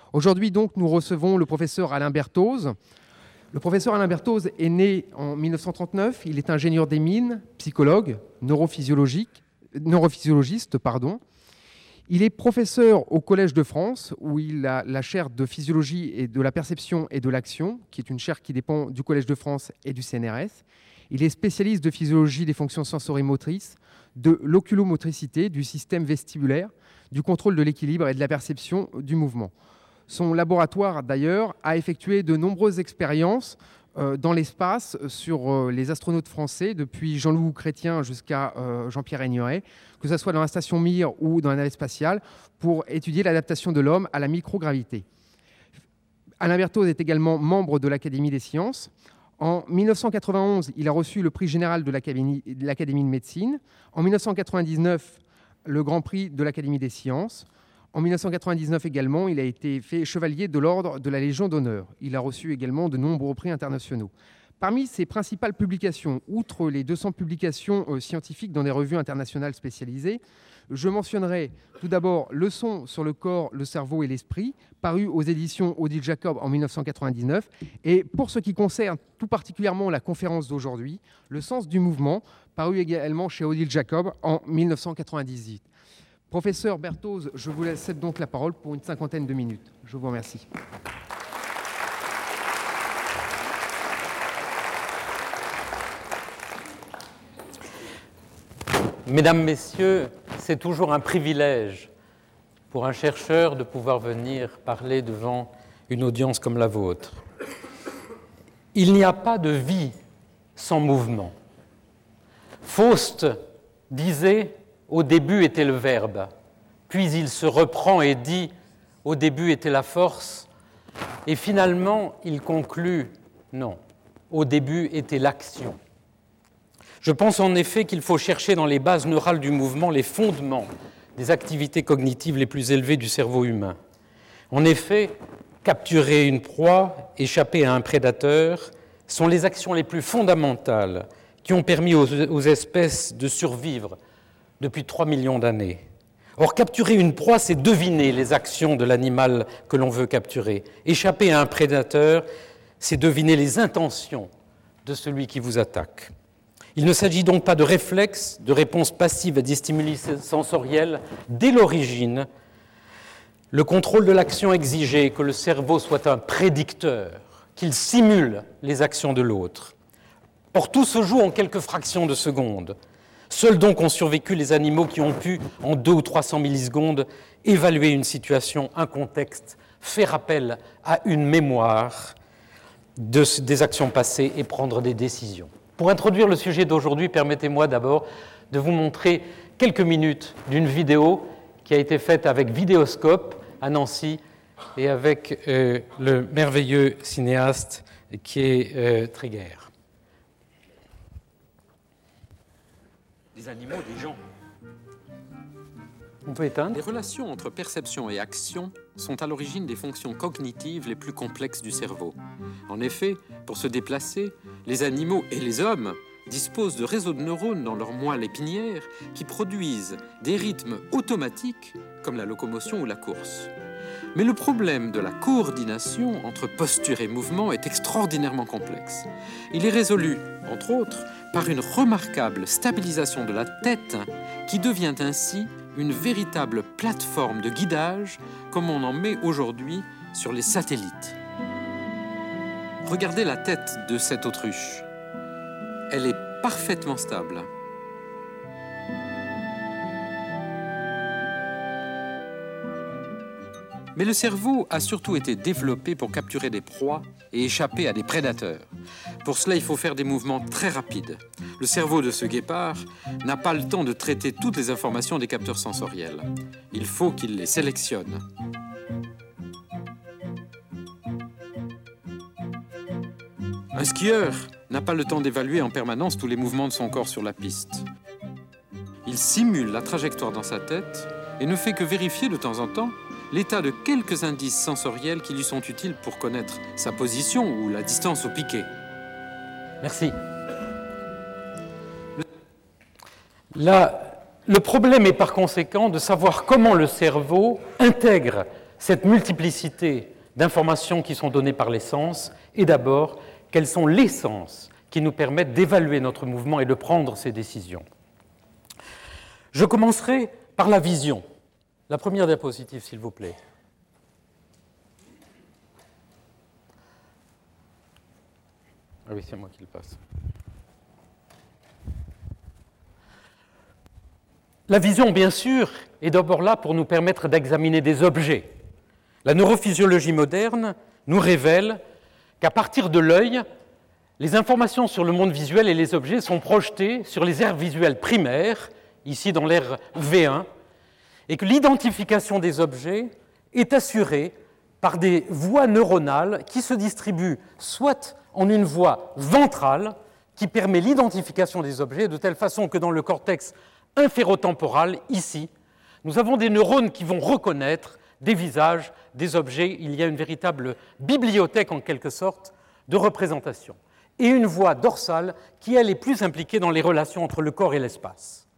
Aujourd'hui, donc, nous recevons le professeur Alain Berthoz. Le professeur Alain Berthoz est né en 1939. Il est ingénieur des mines, psychologue, neurophysiologiste. Il est professeur au Collège de France, où il a la chaire de physiologie et de la perception et de l'action, qui est une chaire qui dépend du Collège de France et du CNRS. Il est spécialiste de physiologie des fonctions sensorimotrices, de l'oculomotricité, du système vestibulaire, du contrôle de l'équilibre et de la perception du mouvement. Son laboratoire, d'ailleurs, a effectué de nombreuses expériences dans l'espace sur les astronautes français, depuis Jean-Loup Chrétien jusqu'à Jean-Pierre Aigneret, que ce soit dans la station Mir ou dans la navette spatiale, pour étudier l'adaptation de l'homme à la microgravité. Alain Berthoz est également membre de l'Académie des sciences. En 1991, il a reçu le prix général de l'Académie de médecine. En 1999, le Grand Prix de l'Académie des sciences. En 1999 également, il a été fait chevalier de l'Ordre de la Légion d'honneur. Il a reçu également de nombreux prix internationaux. Parmi ses principales publications, outre les 200 publications scientifiques dans des revues internationales spécialisées, je mentionnerai tout d'abord Leçons sur le corps, le cerveau et l'esprit, paru aux éditions Odile Jacob en 1999. Et pour ce qui concerne tout particulièrement la conférence d'aujourd'hui, Le sens du mouvement, paru également chez Odile Jacob en 1998. Professeur Berthoz, je vous laisse donc la parole pour une 50aine de minutes. Je vous remercie. Mesdames, Messieurs, c'est toujours un privilège pour un chercheur de pouvoir venir parler devant une audience comme la vôtre. Il n'y a pas de vie sans mouvement. Faust disait « Au début était le verbe », puis il se reprend et dit « Au début était la force », et finalement il conclut « Non, au début était l'action ». Je pense en effet qu'il faut chercher dans les bases neurales du mouvement les fondements des activités cognitives les plus élevées du cerveau humain. En effet, capturer une proie, échapper à un prédateur, sont les actions les plus fondamentales qui ont permis aux espèces de survivre depuis 3 millions d'années. Or, capturer une proie, c'est deviner les actions de l'animal que l'on veut capturer. Échapper à un prédateur, c'est deviner les intentions de celui qui vous attaque. Il ne s'agit donc pas de réflexe, de réponse passive à des stimuli sensoriels. Dès l'origine, le contrôle de l'action exigeait que le cerveau soit un prédicteur, qu'il simule les actions de l'autre. Or, tout se joue en quelques fractions de secondes. Seuls donc ont survécu les animaux qui ont pu, en 200 ou 300 millisecondes, évaluer une situation, un contexte, faire appel à une mémoire des actions passées et prendre des décisions. Pour introduire le sujet d'aujourd'hui, permettez-moi d'abord de vous montrer quelques minutes d'une vidéo qui a été faite avec Vidéoscope à Nancy et avec le merveilleux cinéaste qui est Trigger. Des animaux, des gens. On peut éteindre. Les relations entre perception et action sont à l'origine des fonctions cognitives les plus complexes du cerveau. En effet, pour se déplacer, les animaux et les hommes disposent de réseaux de neurones dans leur moelle épinière qui produisent des rythmes automatiques comme la locomotion ou la course. Mais le problème de la coordination entre posture et mouvement est extraordinairement complexe. Il est résolu, entre autres, par une remarquable stabilisation de la tête qui devient ainsi une véritable plateforme de guidage comme on en met aujourd'hui sur les satellites. Regardez la tête de cette autruche. Elle est parfaitement stable. Mais le cerveau a surtout été développé pour capturer des proies et échapper à des prédateurs. Pour cela, il faut faire des mouvements très rapides. Le cerveau de ce guépard n'a pas le temps de traiter toutes les informations des capteurs sensoriels. Il faut qu'il les sélectionne. Un skieur n'a pas le temps d'évaluer en permanence tous les mouvements de son corps sur la piste. Il simule la trajectoire dans sa tête et ne fait que vérifier de temps en temps l'état de quelques indices sensoriels qui lui sont utiles pour connaître sa position ou la distance au piquet. Merci. Le problème est par conséquent de savoir comment le cerveau intègre cette multiplicité d'informations qui sont données par les sens, et d'abord, quels sont les sens qui nous permettent d'évaluer notre mouvement et de prendre ces décisions. Je commencerai par la vision. La première diapositive, s'il vous plaît. Ah oui, c'est moi qui le passe. La vision, bien sûr, est d'abord là pour nous permettre d'examiner des objets. La neurophysiologie moderne nous révèle qu'à partir de l'œil, les informations sur le monde visuel et les objets sont projetées sur les aires visuelles primaires, ici dans l'aire V1, et que l'identification des objets est assurée par des voies neuronales qui se distribuent soit en une voie ventrale qui permet l'identification des objets de telle façon que dans le cortex inférotemporal, ici, nous avons des neurones qui vont reconnaître des visages, des objets. Il y a une véritable bibliothèque, en quelque sorte, de représentation. Et une voie dorsale qui, elle, est plus impliquée dans les relations entre le corps et l'espace.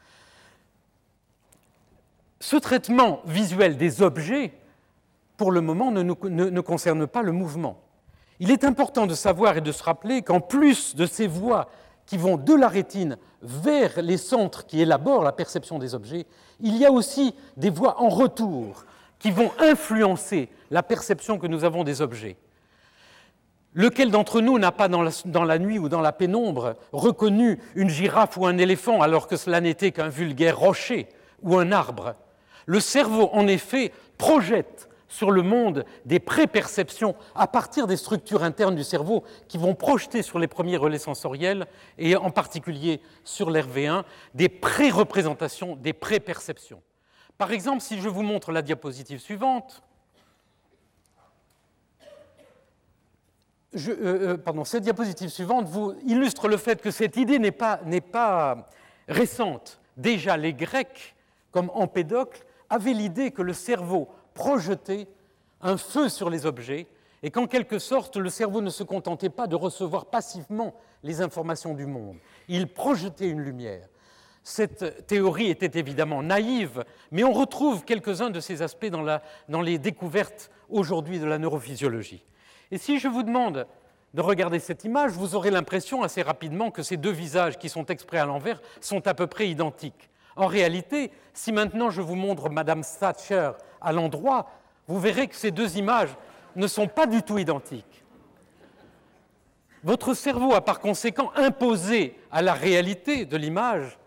Ce traitement visuel des objets, pour le moment, ne concerne pas le mouvement. Il est important de savoir et de se rappeler qu'en plus de ces voies qui vont de la rétine vers les centres qui élaborent la perception des objets, il y a aussi des voies en retour qui vont influencer la perception que nous avons des objets. Lequel d'entre nous n'a pas, dans la nuit ou dans la pénombre, reconnu une girafe ou un éléphant alors que cela n'était qu'un vulgaire rocher ou un arbre? Le cerveau, en effet, projette sur le monde des pré-perceptions à partir des structures internes du cerveau qui vont projeter sur les premiers relais sensoriels et en particulier sur l'RV1 des pré-représentations, des pré-perceptions. Par exemple, si je vous montre la diapositive suivante, cette diapositive suivante vous illustre le fait que cette idée n'est pas récente. Déjà, les Grecs, comme Empédocle, avaient l'idée que le cerveau projetait un feu sur les objets et qu'en quelque sorte, le cerveau ne se contentait pas de recevoir passivement les informations du monde. Il projetait une lumière. Cette théorie était évidemment naïve, mais on retrouve quelques-uns de ces aspects dans les découvertes aujourd'hui de la neurophysiologie. Et si je vous demande de regarder cette image, vous aurez l'impression assez rapidement que ces deux visages qui sont extraits à l'envers sont à peu près identiques. En réalité, si maintenant je vous montre Madame Thatcher à l'endroit, vous verrez que ces deux images ne sont pas du tout identiques. Votre cerveau a par conséquent imposé à la réalité de l'image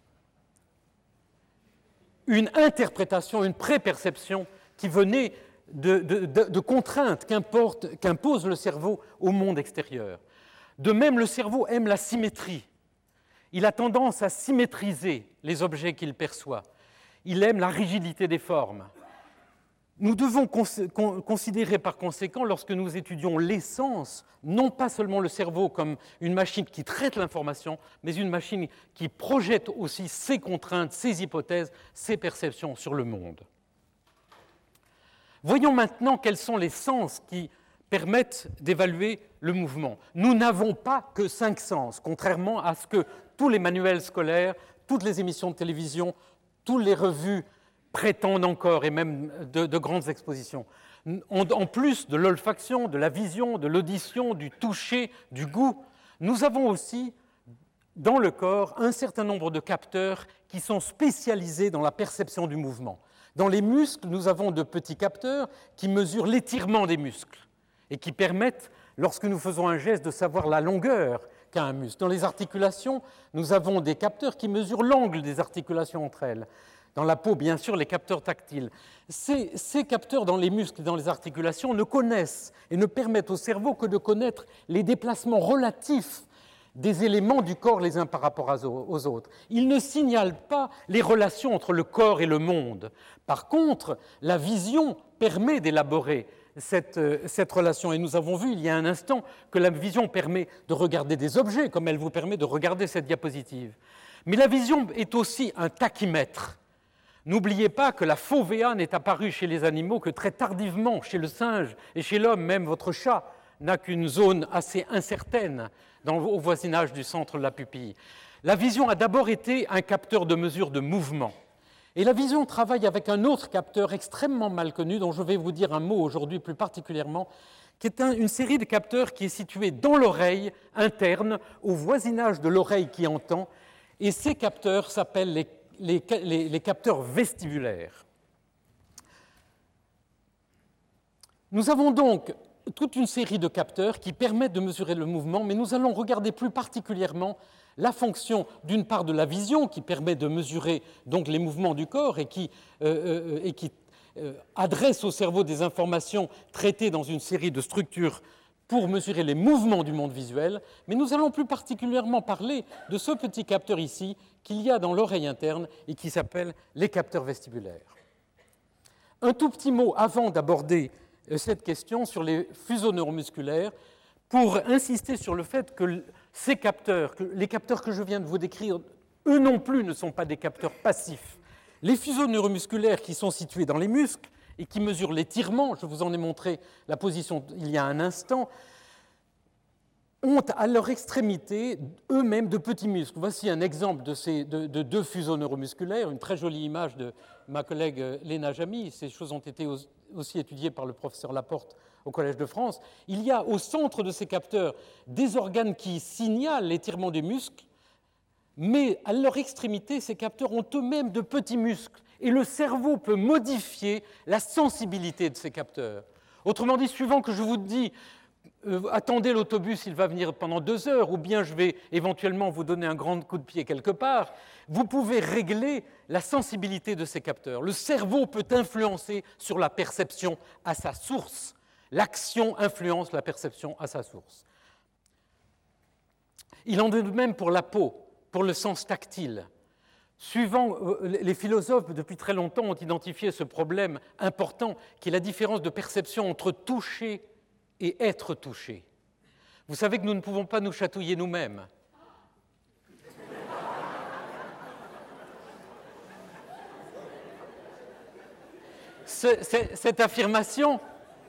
une interprétation, une pré-perception qui venait de contraintes qu'impose le cerveau au monde extérieur. De même, le cerveau aime la symétrie. Il a tendance à symétriser les objets qu'il perçoit. Il aime la rigidité des formes. Nous devons considérer par conséquent, lorsque nous étudions les sens, non pas seulement le cerveau comme une machine qui traite l'information, mais une machine qui projette aussi ses contraintes, ses hypothèses, ses perceptions sur le monde. Voyons maintenant quels sont les sens qui permettent d'évaluer le mouvement. Nous n'avons pas que 5 sens, contrairement à ce que tous les manuels scolaires, toutes les émissions de télévision, toutes les revues prétendent encore, et même de grandes expositions. En plus de l'olfaction, de la vision, de l'audition, du toucher, du goût, nous avons aussi dans le corps un certain nombre de capteurs qui sont spécialisés dans la perception du mouvement. Dans les muscles, nous avons de petits capteurs qui mesurent l'étirement des muscles et qui permettent, lorsque nous faisons un geste, de savoir la longueur qu'a un muscle. Dans les articulations, nous avons des capteurs qui mesurent l'angle des articulations entre elles. Dans la peau, bien sûr, les capteurs tactiles. Ces capteurs dans les muscles et dans les articulations ne connaissent et ne permettent au cerveau que de connaître les déplacements relatifs des éléments du corps les uns par rapport aux autres. Ils ne signalent pas les relations entre le corps et le monde. Par contre, la vision permet d'élaborer cette relation. Et nous avons vu il y a un instant que la vision permet de regarder des objets, comme elle vous permet de regarder cette diapositive. Mais la vision est aussi un tachymètre. N'oubliez pas que la fovea n'est apparue chez les animaux que très tardivement, chez le singe et chez l'homme. Même votre chat n'a qu'une zone assez incertaine au voisinage du centre de la pupille. La vision a d'abord été un capteur de mesure de mouvement. Et la vision travaille avec un autre capteur extrêmement mal connu, dont je vais vous dire un mot aujourd'hui plus particulièrement, qui est une série de capteurs qui est située dans l'oreille interne, au voisinage de l'oreille qui entend, et ces capteurs s'appellent les capteurs vestibulaires. Nous avons donc toute une série de capteurs qui permettent de mesurer le mouvement, mais nous allons regarder plus particulièrement la fonction d'une part de la vision qui permet de mesurer donc les mouvements du corps et qui adresse au cerveau des informations traitées dans une série de structures pour mesurer les mouvements du monde visuel, mais nous allons plus particulièrement parler de ce petit capteur ici qu'il y a dans l'oreille interne et qui s'appelle les capteurs vestibulaires. Un tout petit mot avant d'aborder cette question sur les fuseaux neuromusculaires pour insister sur le fait que ces capteurs, les capteurs que je viens de vous décrire, eux non plus ne sont pas des capteurs passifs. Les fuseaux neuromusculaires qui sont situés dans les muscles et qui mesurent l'étirement, je vous en ai montré la position il y a un instant, ont à leur extrémité eux-mêmes de petits muscles. Voici un exemple de deux fuseaux neuromusculaires, une très jolie image de ma collègue Léna Jamy. Ces choses ont été aussi étudiées par le professeur Laporte au Collège de France. Il y a au centre de ces capteurs des organes qui signalent l'étirement des muscles, mais à leur extrémité, ces capteurs ont eux-mêmes de petits muscles et le cerveau peut modifier la sensibilité de ces capteurs. Autrement dit, suivant que je vous dis attendez l'autobus, il va venir pendant 2 heures, ou bien je vais éventuellement vous donner un grand coup de pied quelque part, vous pouvez régler la sensibilité de ces capteurs. Le cerveau peut influencer sur la perception à sa source. L'action influence la perception à sa source. Il en est de même pour la peau, pour le sens tactile. Les philosophes, depuis très longtemps, ont identifié ce problème important qui est la différence de perception entre toucher et être touché. Vous savez que nous ne pouvons pas nous chatouiller nous-mêmes. Cette affirmation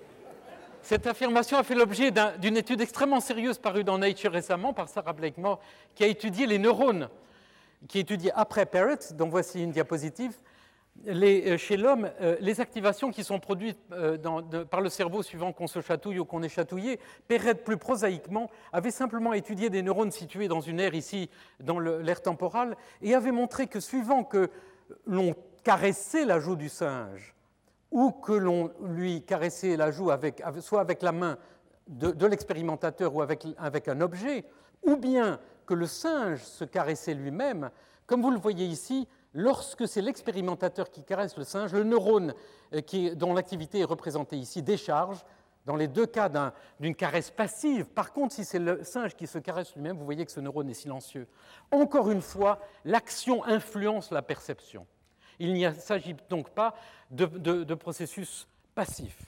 a fait l'objet d'une étude extrêmement sérieuse parue dans Nature récemment par Sarah Blakemore, qui a étudié les neurones, qui a étudié après Parrott, dont voici une diapositive, chez l'homme, les activations qui sont produites par le cerveau suivant qu'on se chatouille ou qu'on est chatouillé. Parrott, plus prosaïquement, avait simplement étudié des neurones situés dans une aire ici, dans l'aire temporale, et avait montré que suivant que l'on caressait la joue du singe, ou que l'on lui caressait la joue soit avec la main de l'expérimentateur ou avec un objet, ou bien que le singe se caressait lui-même, comme vous le voyez ici, lorsque c'est l'expérimentateur qui caresse le singe, le neurone dont l'activité est représentée ici décharge, dans les 2 cas d'une caresse passive. Par contre, si c'est le singe qui se caresse lui-même, vous voyez que ce neurone est silencieux. Encore une fois, l'action influence la perception. Il n'y s'agit donc pas de processus passif.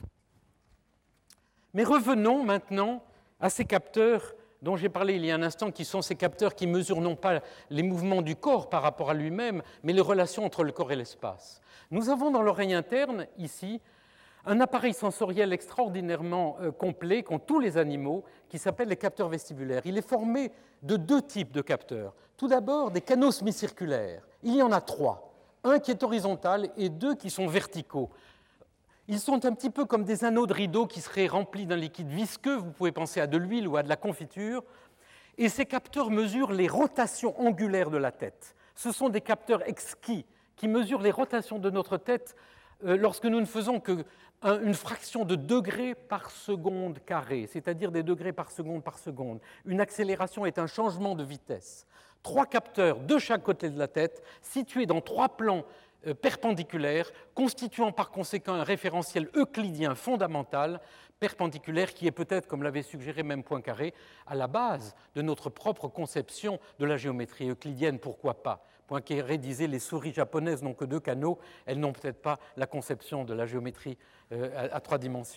Mais revenons maintenant à ces capteurs dont j'ai parlé il y a un instant, qui sont ces capteurs qui mesurent non pas les mouvements du corps par rapport à lui-même, mais les relations entre le corps et l'espace. Nous avons dans l'oreille interne, ici, un appareil sensoriel extraordinairement complet qu'ont tous les animaux, qui s'appelle les capteurs vestibulaires. Il est formé de 2 types de capteurs. Tout d'abord, des canaux semi-circulaires. Il y en a 3. Un qui est horizontal et 2 qui sont verticaux. Ils sont un petit peu comme des anneaux de rideau qui seraient remplis d'un liquide visqueux. Vous pouvez penser à de l'huile ou à de la confiture. Et ces capteurs mesurent les rotations angulaires de la tête. Ce sont des capteurs exquis qui mesurent les rotations de notre tête lorsque nous ne faisons qu'une fraction de degrés par seconde carré, c'est-à-dire des degrés par seconde par seconde. Une accélération est un changement de vitesse. 3 capteurs de chaque côté de la tête, situés dans 3 plans perpendiculaire, constituant par conséquent un référentiel euclidien fondamental, perpendiculaire, qui est peut-être, comme l'avait suggéré même Poincaré, à la base de notre propre conception de la géométrie euclidienne, pourquoi pas. Poincaré disait « les souris japonaises n'ont que 2 canaux, elles n'ont peut-être pas la conception de la géométrie à 3 dimensions ».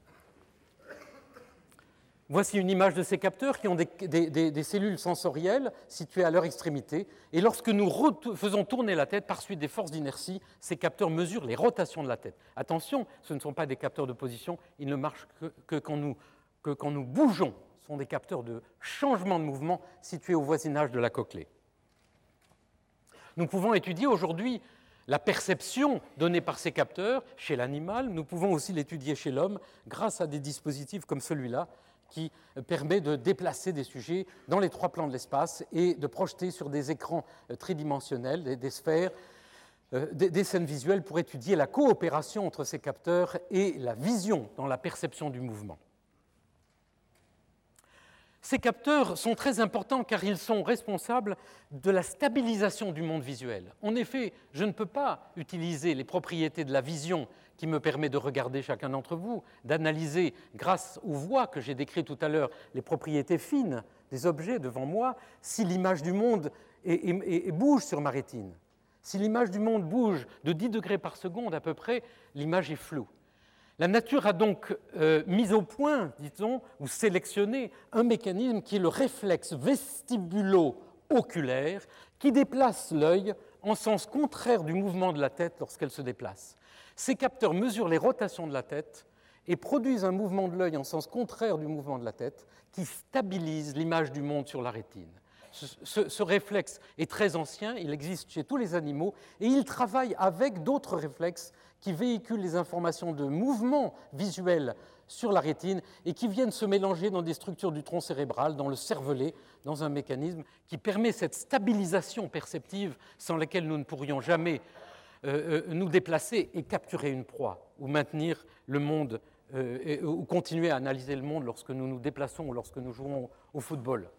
Voici une image de ces capteurs qui ont des cellules sensorielles situées à leur extrémité. Et lorsque nous faisons tourner la tête par suite des forces d'inertie, ces capteurs mesurent les rotations de la tête. Attention, ce ne sont pas des capteurs de position, ils ne marchent que quand nous bougeons. Ce sont des capteurs de changement de mouvement situés au voisinage de la cochlée. Nous pouvons étudier aujourd'hui la perception donnée par ces capteurs chez l'animal, nous pouvons aussi l'étudier chez l'homme grâce à des dispositifs comme celui-là qui permet de déplacer des sujets dans les 3 plans de l'espace et de projeter sur des écrans tridimensionnels, des sphères, des scènes visuelles pour étudier la coopération entre ces capteurs et la vision dans la perception du mouvement. Ces capteurs sont très importants car ils sont responsables de la stabilisation du monde visuel. En effet, je ne peux pas utiliser les propriétés de la vision qui me permet de regarder chacun d'entre vous, d'analyser grâce aux voies que j'ai décrites tout à l'heure les propriétés fines des objets devant moi, si l'image du monde bouge sur ma rétine. Si l'image du monde bouge de 10 degrés par seconde à peu près, l'image est floue. La nature a donc mis au point, dit-on, ou sélectionné un mécanisme qui est le réflexe vestibulo-oculaire qui déplace l'œil en sens contraire du mouvement de la tête lorsqu'elle se déplace. Ces capteurs mesurent les rotations de la tête et produisent un mouvement de l'œil en sens contraire du mouvement de la tête qui stabilise l'image du monde sur la rétine. Ce réflexe est très ancien, il existe chez tous les animaux et il travaille avec d'autres réflexes qui véhiculent les informations de mouvement visuel sur la rétine et qui viennent se mélanger dans des structures du tronc cérébral, dans le cervelet, dans un mécanisme qui permet cette stabilisation perceptive sans laquelle nous ne pourrions jamais nous déplacer et capturer une proie ou maintenir le monde ou continuer à analyser le monde lorsque nous nous déplaçons ou lorsque nous jouons au football.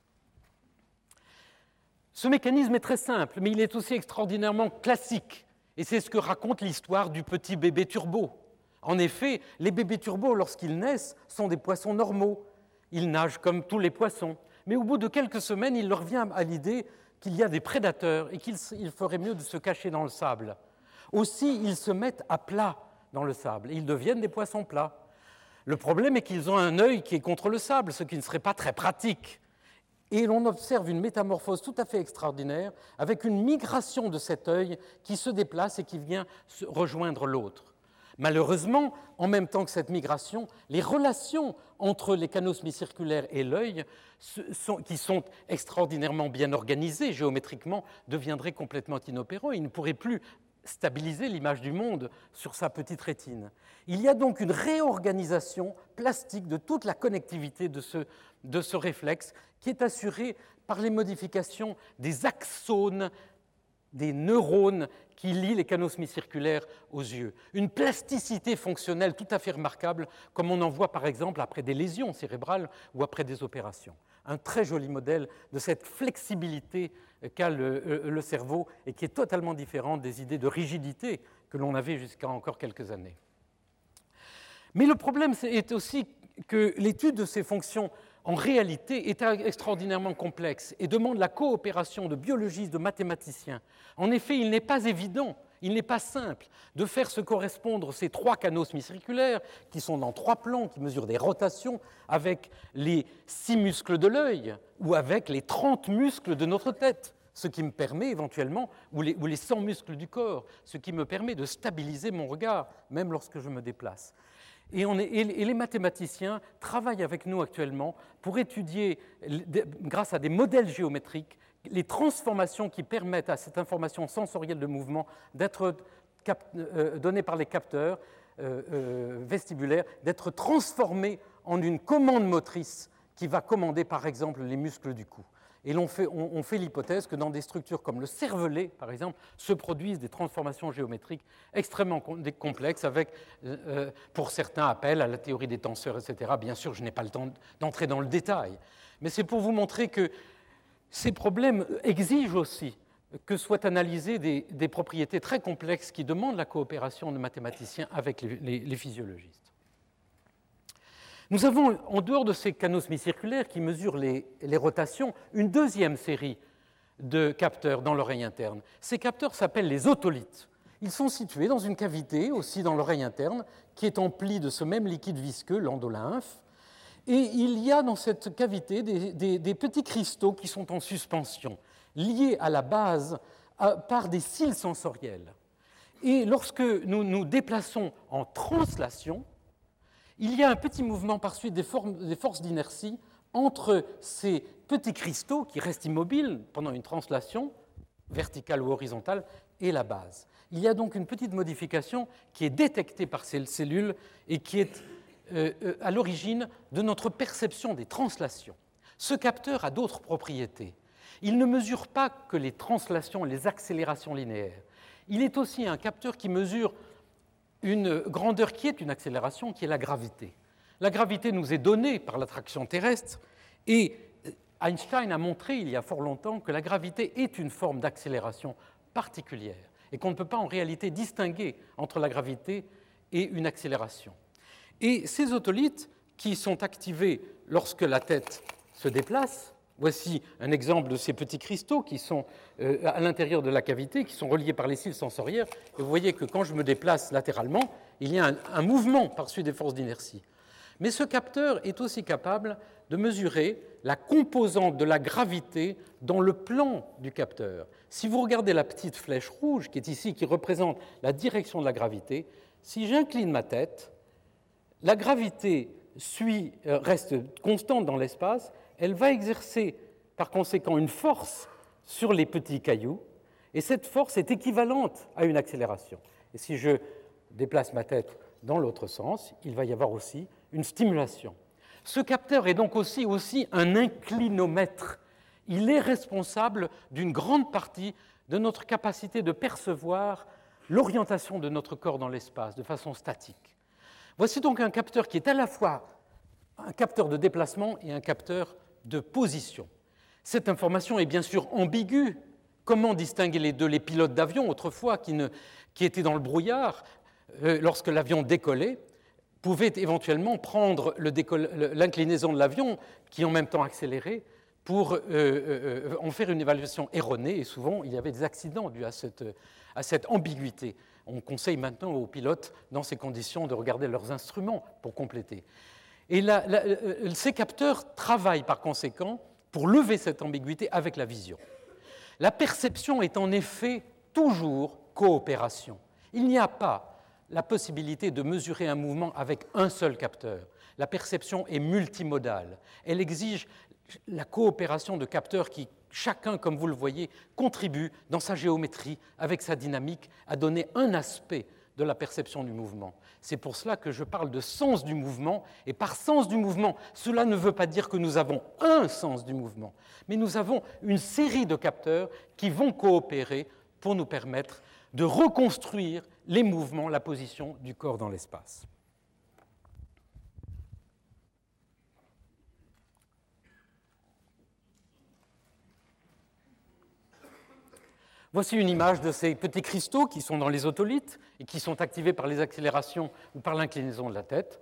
Ce mécanisme est très simple, mais il est aussi extraordinairement classique. Et c'est ce que raconte l'histoire du petit bébé turbo. En effet, les bébés turbos, lorsqu'ils naissent, sont des poissons normaux. Ils nagent comme tous les poissons. Mais au bout de quelques semaines, il leur vient à l'idée qu'il y a des prédateurs et qu'il ferait mieux de se cacher dans le sable. Aussi, ils se mettent à plat dans le sable et ils deviennent des poissons plats. Le problème est qu'ils ont un œil qui est contre le sable, ce qui ne serait pas très pratique. Et l'on observe une métamorphose tout à fait extraordinaire avec une migration de cet œil qui se déplace et qui vient rejoindre l'autre. Malheureusement, en même temps que cette migration, les relations entre les canaux semi-circulaires et l'œil, qui sont extraordinairement bien organisées géométriquement, deviendraient complètement inopérants. Ils ne pourraient plus stabiliser l'image du monde sur sa petite rétine. Il y a donc une réorganisation plastique de toute la connectivité de ce réflexe qui est assurée par les modifications des axones, des neurones qui lient les canaux semi-circulaires aux yeux. Une plasticité fonctionnelle tout à fait remarquable, comme on en voit par exemple après des lésions cérébrales ou après des opérations. Un très joli modèle de cette flexibilité qu'a le cerveau et qui est totalement différente des idées de rigidité que l'on avait jusqu'à encore quelques années. Mais le problème est aussi que l'étude de ces fonctions en réalité est extraordinairement complexe et demande la coopération de biologistes, de mathématiciens. En effet, il n'est pas évident, il n'est pas simple de faire se correspondre ces 3 canaux semi-circulaires qui sont dans 3 plans, qui mesurent des rotations avec les 6 muscles de l'œil ou avec les 30 muscles de notre tête, ce qui me permet éventuellement, ou les 100 muscles du corps, ce qui me permet de stabiliser mon regard, même lorsque je me déplace. Et les mathématiciens travaillent avec nous actuellement pour étudier, grâce à des modèles géométriques, les transformations qui permettent à cette information sensorielle de mouvement d'être donnée par les capteurs vestibulaires, d'être transformée en une commande motrice qui va commander par exemple les muscles du cou. Et on fait l'hypothèse que dans des structures comme le cervelet, par exemple, se produisent des transformations géométriques extrêmement complexes avec, pour certains, appel à la théorie des tenseurs, etc. Bien sûr, je n'ai pas le temps d'entrer dans le détail. Mais c'est pour vous montrer que ces problèmes exigent aussi que soient analysées des propriétés très complexes qui demandent la coopération de mathématiciens avec les physiologistes. Nous avons, en dehors de ces canaux semi-circulaires qui mesurent les rotations, une deuxième série de capteurs dans l'oreille interne. Ces capteurs s'appellent les otolithes. Ils sont situés dans une cavité, aussi dans l'oreille interne, qui est emplie de ce même liquide visqueux, l'endolymphe. Et il y a dans cette cavité des petits cristaux qui sont en suspension, liés à la base par des cils sensoriels. Et lorsque nous nous déplaçons en translation, il y a un petit mouvement par suite des forces d'inertie entre ces petits cristaux qui restent immobiles pendant une translation verticale ou horizontale, et la base. Il y a donc une petite modification qui est détectée par ces cellules et qui est à l'origine de notre perception des translations. Ce capteur a d'autres propriétés. Il ne mesure pas que les translations et les accélérations linéaires. Il est aussi un capteur qui mesure une grandeur qui est une accélération, qui est la gravité. La gravité nous est donnée par l'attraction terrestre et Einstein a montré il y a fort longtemps que la gravité est une forme d'accélération particulière et qu'on ne peut pas en réalité distinguer entre la gravité et une accélération. Et ces otolithes qui sont activés lorsque la tête se déplace, voici un exemple de ces petits cristaux qui sont à l'intérieur de la cavité, qui sont reliés par les cils sensoriaires. Et vous voyez que quand je me déplace latéralement, il y a un mouvement par-dessus des forces d'inertie. Mais ce capteur est aussi capable de mesurer la composante de la gravité dans le plan du capteur. Si vous regardez la petite flèche rouge qui est ici, qui représente la direction de la gravité, si j'incline ma tête, la gravité reste constante dans l'espace, elle va exercer par conséquent une force sur les petits cailloux, et cette force est équivalente à une accélération. Et si je déplace ma tête dans l'autre sens, il va y avoir aussi une stimulation. Ce capteur est donc aussi un inclinomètre. Il est responsable d'une grande partie de notre capacité de percevoir l'orientation de notre corps dans l'espace de façon statique. Voici donc un capteur qui est à la fois un capteur de déplacement et un capteur de position. Cette information est bien sûr ambiguë. Comment distinguer les deux? Les pilotes d'avion, autrefois, qui étaient dans le brouillard, lorsque l'avion décollait, pouvaient éventuellement prendre l'inclinaison de l'avion, qui en même temps accélérait, pour en faire une évaluation erronée. Et souvent, il y avait des accidents dus à cette ambiguïté. On conseille maintenant aux pilotes, dans ces conditions, de regarder leurs instruments pour compléter. Et ces capteurs travaillent par conséquent pour lever cette ambiguïté avec la vision. La perception est en effet toujours coopération. Il n'y a pas la possibilité de mesurer un mouvement avec un seul capteur. La perception est multimodale. Elle exige la coopération de capteurs qui, chacun, comme vous le voyez, contribue dans sa géométrie, avec sa dynamique, à donner un aspect de la perception du mouvement. C'est pour cela que je parle de sens du mouvement, et par sens du mouvement, cela ne veut pas dire que nous avons un sens du mouvement, mais nous avons une série de capteurs qui vont coopérer pour nous permettre de reconstruire les mouvements, la position du corps dans l'espace. Voici une image de ces petits cristaux qui sont dans les otolithes et qui sont activés par les accélérations ou par l'inclinaison de la tête.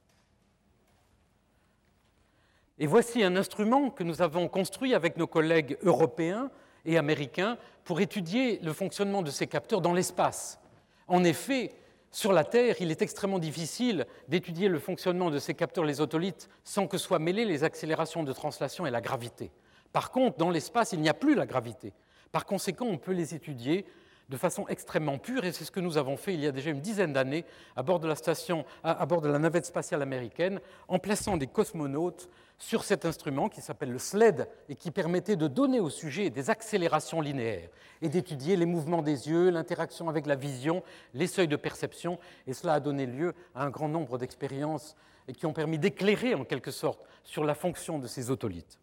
Et voici un instrument que nous avons construit avec nos collègues européens et américains pour étudier le fonctionnement de ces capteurs dans l'espace. En effet, sur la Terre, il est extrêmement difficile d'étudier le fonctionnement de ces capteurs, les otolithes, sans que soient mêlées les accélérations de translation et la gravité. Par contre, dans l'espace, il n'y a plus la gravité. Par conséquent, on peut les étudier de façon extrêmement pure, et c'est ce que nous avons fait il y a déjà une dizaine d'années à bord de la navette spatiale américaine, en plaçant des cosmonautes sur cet instrument qui s'appelle le SLED et qui permettait de donner au sujet des accélérations linéaires et d'étudier les mouvements des yeux, l'interaction avec la vision, les seuils de perception, et cela a donné lieu à un grand nombre d'expériences et qui ont permis d'éclairer en quelque sorte sur la fonction de ces otolithes.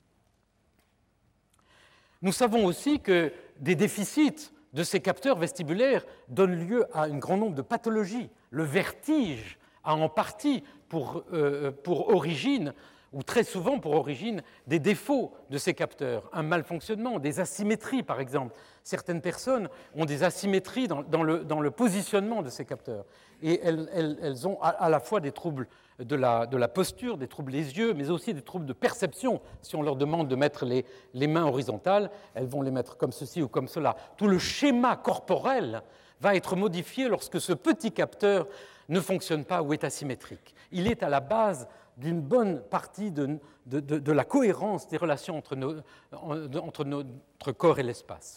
Nous savons aussi que des déficits de ces capteurs vestibulaires donnent lieu à un grand nombre de pathologies. Le vertige a en partie pour origine, ou très souvent pour origine, des défauts de ces capteurs, un malfonctionnement, des asymétries par exemple. Certaines personnes ont des asymétries dans le positionnement de ces capteurs. Et elles ont à la fois des troubles de la posture, des troubles des yeux, mais aussi des troubles de perception. Si on leur demande de mettre les mains horizontales, elles vont les mettre comme ceci ou comme cela. Tout le schéma corporel va être modifié lorsque ce petit capteur ne fonctionne pas ou est asymétrique. Il est à la base d'une bonne partie de la cohérence des relations entre notre corps et l'espace.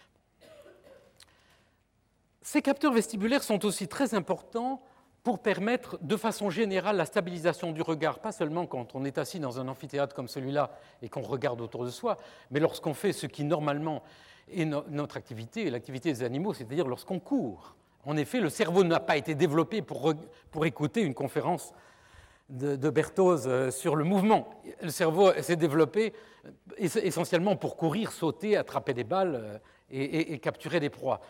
Ces capteurs vestibulaires sont aussi très importants pour permettre de façon générale la stabilisation du regard, pas seulement quand on est assis dans un amphithéâtre comme celui-là et qu'on regarde autour de soi, mais lorsqu'on fait ce qui normalement et notre activité et l'activité des animaux, c'est-à-dire lorsqu'on court. En effet, le cerveau n'a pas été développé pour écouter une conférence de Berthoz sur le mouvement. Le cerveau s'est développé essentiellement pour courir, sauter, attraper des balles et capturer des proies.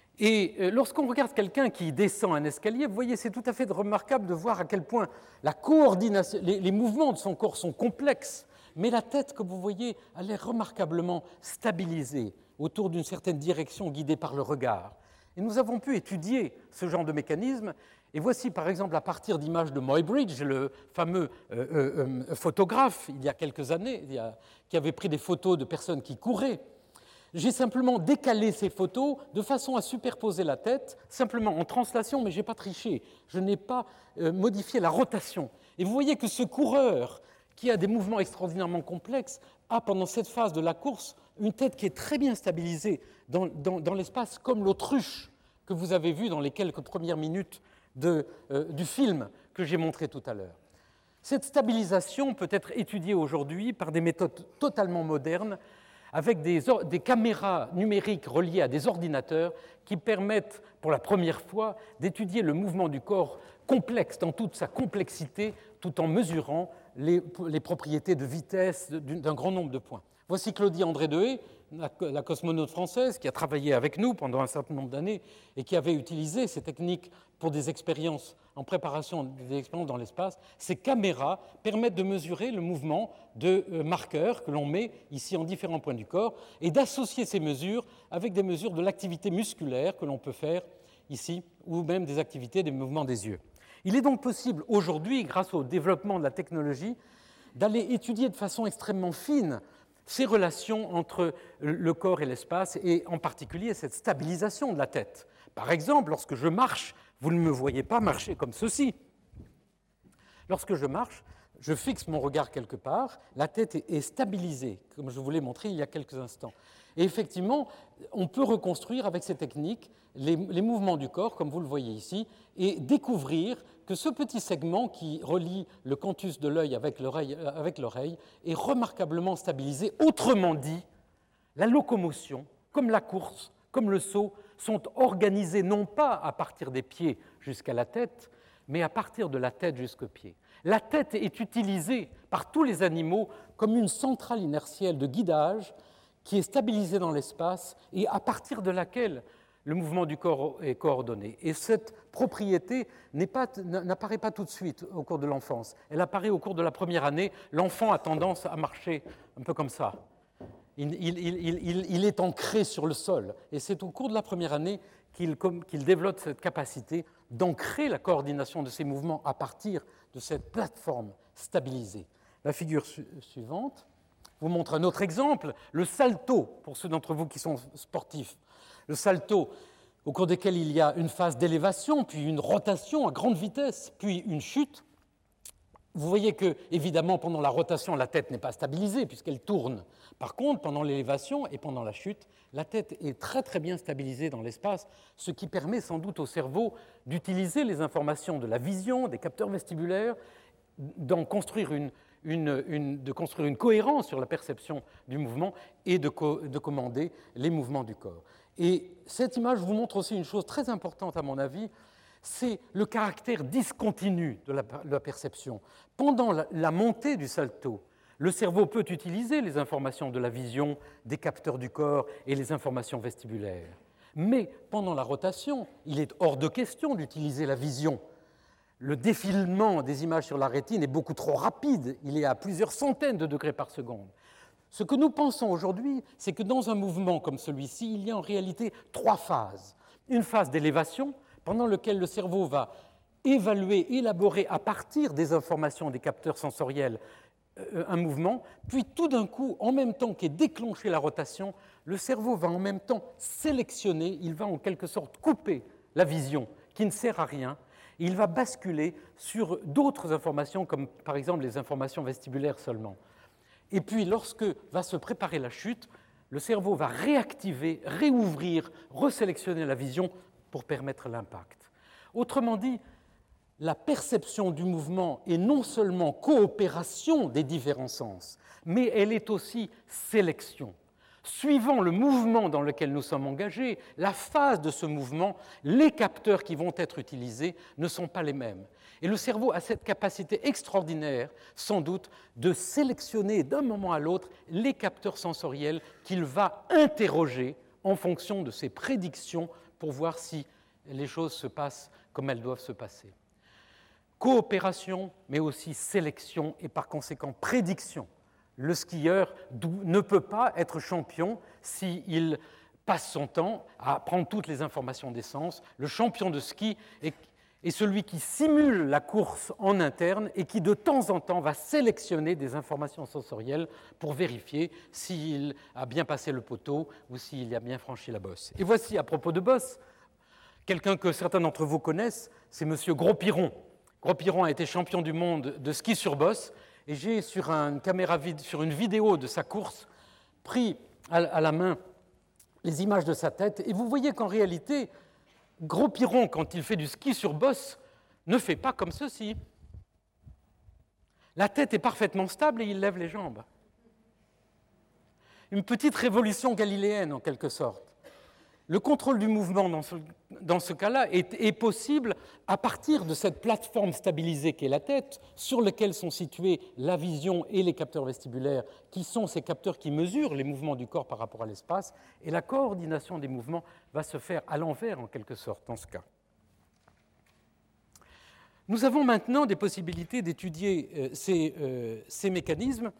Et lorsqu'on regarde quelqu'un qui descend un escalier, vous voyez, c'est tout à fait remarquable de voir à quel point la coordination, les mouvements de son corps sont complexes, mais la tête, comme vous voyez, elle est remarquablement stabilisée autour d'une certaine direction guidée par le regard. Et nous avons pu étudier ce genre de mécanisme. Et voici, par exemple, à partir d'images de Muybridge, le fameux photographe, il y a quelques années, qui avait pris des photos de personnes qui couraient. J'ai simplement décalé ces photos de façon à superposer la tête, simplement en translation, mais je n'ai pas triché. Je n'ai pas modifié la rotation. Et vous voyez que ce coureur, qui a des mouvements extraordinairement complexes, a pendant cette phase de la course une tête qui est très bien stabilisée dans l'espace, comme l'autruche que vous avez vu dans les quelques premières minutes du film que j'ai montré tout à l'heure. Cette stabilisation peut être étudiée aujourd'hui par des méthodes totalement modernes, avec des caméras numériques reliées à des ordinateurs qui permettent pour la première fois d'étudier le mouvement du corps complexe dans toute sa complexité, tout en mesurant les propriétés de vitesse d'un grand nombre de points. Voici Claudie André Dehé, la cosmonaute française, qui a travaillé avec nous pendant un certain nombre d'années et qui avait utilisé ces techniques pour des expériences en préparation des expériences dans l'espace. Ces caméras permettent de mesurer le mouvement de marqueurs que l'on met ici en différents points du corps et d'associer ces mesures avec des mesures de l'activité musculaire que l'on peut faire ici ou même des activités des mouvements des yeux. Il est donc possible aujourd'hui, grâce au développement de la technologie, d'aller étudier de façon extrêmement fine ces relations entre le corps et l'espace, et en particulier cette stabilisation de la tête. Par exemple, lorsque je marche, vous ne me voyez pas marcher comme ceci. Lorsque je marche, je fixe mon regard quelque part, la tête est stabilisée, comme je vous l'ai montré il y a quelques instants. Et effectivement, on peut reconstruire avec ces techniques les mouvements du corps, comme vous le voyez ici, et découvrir que ce petit segment qui relie le canthus de l'œil avec l'oreille est remarquablement stabilisé. Autrement dit, la locomotion, comme la course, comme le saut, sont organisés non pas à partir des pieds jusqu'à la tête, mais à partir de la tête jusqu'aux pieds. La tête est utilisée par tous les animaux comme une centrale inertielle de guidage qui est stabilisée dans l'espace et à partir de laquelle le mouvement du corps est coordonné. Et cette propriété n'apparaît pas tout de suite au cours de l'enfance. Elle apparaît au cours de la première année. L'enfant a tendance à marcher un peu comme ça. Il est ancré sur le sol. Et c'est au cours de la première année qu'il développe cette capacité d'ancrer la coordination de ses mouvements à partir de cette plateforme stabilisée. La figure suivante vous montre un autre exemple, le salto, pour ceux d'entre vous qui sont sportifs. Le salto, au cours desquels il y a une phase d'élévation, puis une rotation à grande vitesse, puis une chute. Vous voyez que, évidemment, pendant la rotation, la tête n'est pas stabilisée puisqu'elle tourne. Par contre, pendant l'élévation et pendant la chute, la tête est très très bien stabilisée dans l'espace, ce qui permet sans doute au cerveau d'utiliser les informations de la vision, des capteurs vestibulaires, d'en construire de construire une cohérence sur la perception du mouvement et de commander les mouvements du corps. Et cette image vous montre aussi une chose très importante à mon avis, c'est le caractère discontinu de la perception. Pendant la montée du salto, le cerveau peut utiliser les informations de la vision, des capteurs du corps et les informations vestibulaires. Mais pendant la rotation, il est hors de question d'utiliser la vision. Le défilement des images sur la rétine est beaucoup trop rapide, il est à plusieurs centaines de degrés par seconde. Ce que nous pensons aujourd'hui, c'est que dans un mouvement comme celui-ci, il y a en réalité 3 phases. Une phase d'élévation, pendant laquelle le cerveau va évaluer, élaborer à partir des informations des capteurs sensoriels un mouvement, puis tout d'un coup, en même temps qu'est déclenchée la rotation, le cerveau va en même temps sélectionner, il va en quelque sorte couper la vision qui ne sert à rien, il va basculer sur d'autres informations, comme par exemple les informations vestibulaires seulement. Et puis, lorsque va se préparer la chute, le cerveau va réactiver, réouvrir, resélectionner la vision pour permettre l'impact. Autrement dit, la perception du mouvement est non seulement coopération des différents sens, mais elle est aussi sélection. Suivant le mouvement dans lequel nous sommes engagés, la phase de ce mouvement, les capteurs qui vont être utilisés ne sont pas les mêmes. Et le cerveau a cette capacité extraordinaire, sans doute, de sélectionner d'un moment à l'autre les capteurs sensoriels qu'il va interroger en fonction de ses prédictions pour voir si les choses se passent comme elles doivent se passer. Coopération, mais aussi sélection et par conséquent prédiction. Le skieur ne peut pas être champion s'il passe son temps à prendre toutes les informations des sens. Le champion de ski est celui qui simule la course en interne et qui de temps en temps va sélectionner des informations sensorielles pour vérifier s'il a bien passé le poteau ou s'il a bien franchi la bosse. Et voici, à propos de bosse, quelqu'un que certains d'entre vous connaissent, c'est M. Gros-Piron. Gros-Piron a été champion du monde de ski sur bosse. Et j'ai sur une vidéo de sa course pris à la main les images de sa tête. Et vous voyez qu'en réalité, Gros-Piron, quand il fait du ski sur bosse, ne fait pas comme ceci. La tête est parfaitement stable et il lève les jambes. Une petite révolution galiléenne en quelque sorte. Le contrôle du mouvement dans ce cas-là est possible à partir de cette plateforme stabilisée qu'est la tête, sur laquelle sont situés la vision et les capteurs vestibulaires, qui sont ces capteurs qui mesurent les mouvements du corps par rapport à l'espace, et la coordination des mouvements va se faire à l'envers en quelque sorte dans ce cas. Nous avons maintenant des possibilités d'étudier ces mécanismes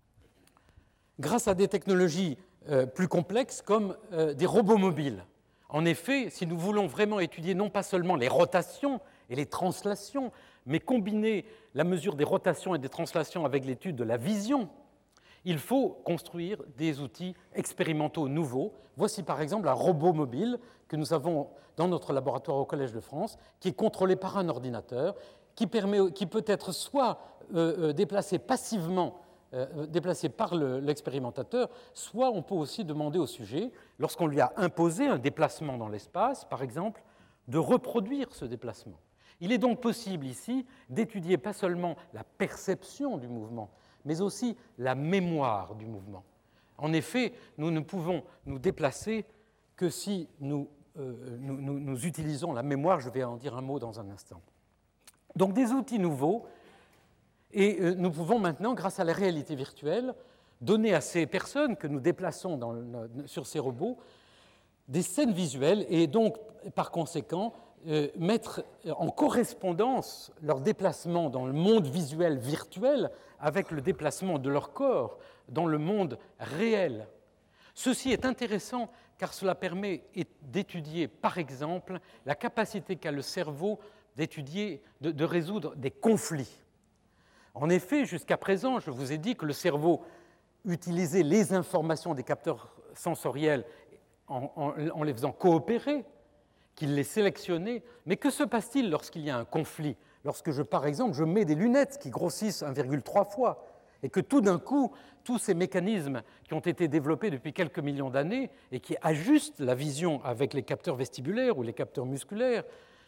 grâce à des technologies plus complexes comme des robots mobiles. En effet, si nous voulons vraiment étudier non pas seulement les rotations et les translations, mais combiner la mesure des rotations et des translations avec l'étude de la vision, il faut construire des outils expérimentaux nouveaux. Voici par exemple un robot mobile que nous avons dans notre laboratoire au Collège de France, qui est contrôlé par un ordinateur, qui peut être soit déplacé passivement, déplacé par l'expérimentateur, soit on peut aussi demander au sujet, lorsqu'on lui a imposé un déplacement dans l'espace, par exemple, de reproduire ce déplacement. Il est donc possible ici d'étudier pas seulement la perception du mouvement, mais aussi la mémoire du mouvement. En effet, nous ne pouvons nous déplacer que si nous utilisons la mémoire. Je vais en dire un mot dans un instant. Donc des outils nouveaux. Et nous pouvons maintenant, grâce à la réalité virtuelle, donner à ces personnes que nous déplaçons sur ces robots des scènes visuelles et donc, par conséquent, mettre en correspondance leur déplacement dans le monde visuel virtuel avec le déplacement de leur corps dans le monde réel. Ceci est intéressant car cela permet d'étudier, par exemple, la capacité qu'a le cerveau de résoudre des conflits. En effet, jusqu'à présent, je vous ai dit que le cerveau utilisait les informations des capteurs sensoriels en les faisant coopérer, qu'il les sélectionnait. Mais que se passe-t-il lorsqu'il y a un conflit? Lorsque, par exemple, je mets des lunettes qui grossissent 1,3 fois et que tout d'un coup, tous ces mécanismes qui ont été développés depuis quelques millions d'années et qui ajustent la vision avec les capteurs vestibulaires ou les capteurs musculaires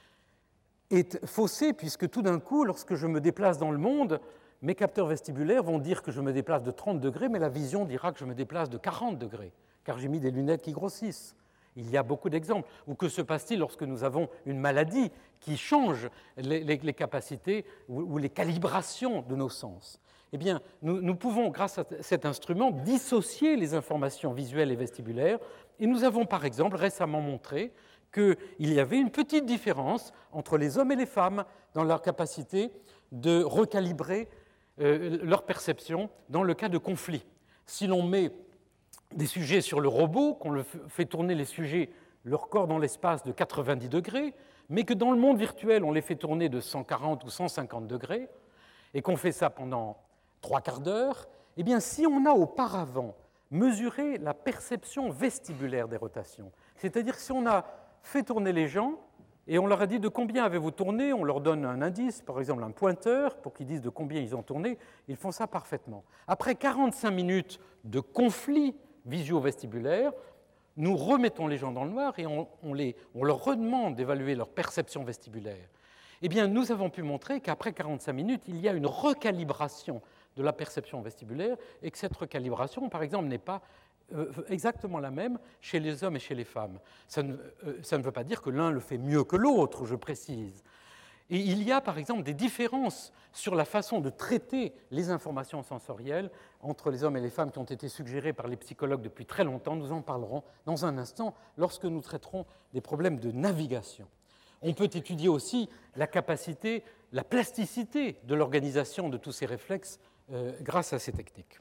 est faussé, puisque tout d'un coup, lorsque je me déplace dans le monde, mes capteurs vestibulaires vont dire que je me déplace de 30 degrés, mais la vision dira que je me déplace de 40 degrés, car j'ai mis des lunettes qui grossissent. Il y a beaucoup d'exemples. Ou que se passe-t-il lorsque nous avons une maladie qui change les capacités ou les calibrations de nos sens? Eh bien, nous pouvons, grâce à cet instrument, dissocier les informations visuelles et vestibulaires, et nous avons, par exemple, récemment montré qu'il y avait une petite différence entre les hommes et les femmes dans leur capacité de recalibrer leur perception dans le cas de conflit. Si l'on met des sujets sur le robot, qu'on fait tourner les sujets, leur corps dans l'espace de 90 degrés, mais que dans le monde virtuel, on les fait tourner de 140 ou 150 degrés, et qu'on fait ça pendant 3/4 d'heure, eh bien, si on a auparavant mesuré la perception vestibulaire des rotations, c'est-à-dire si on a fait tourner les gens, et on leur a dit de combien avez-vous tourné, on leur donne un indice, par exemple un pointeur, pour qu'ils disent de combien ils ont tourné, ils font ça parfaitement. Après 45 minutes de conflit visio-vestibulaire, nous remettons les gens dans le noir et on leur redemande d'évaluer leur perception vestibulaire. Eh bien, nous avons pu montrer qu'après 45 minutes, il y a une recalibration de la perception vestibulaire et que cette recalibration, par exemple, n'est pas exactement la même chez les hommes et chez les femmes. Ça ne veut pas dire que l'un le fait mieux que l'autre, je précise. Et il y a par exemple des différences sur la façon de traiter les informations sensorielles entre les hommes et les femmes qui ont été suggérées par les psychologues depuis très longtemps. Nous en parlerons dans un instant lorsque nous traiterons des problèmes de navigation. On peut étudier aussi la capacité, la plasticité de l'organisation de tous ces réflexes grâce à ces techniques.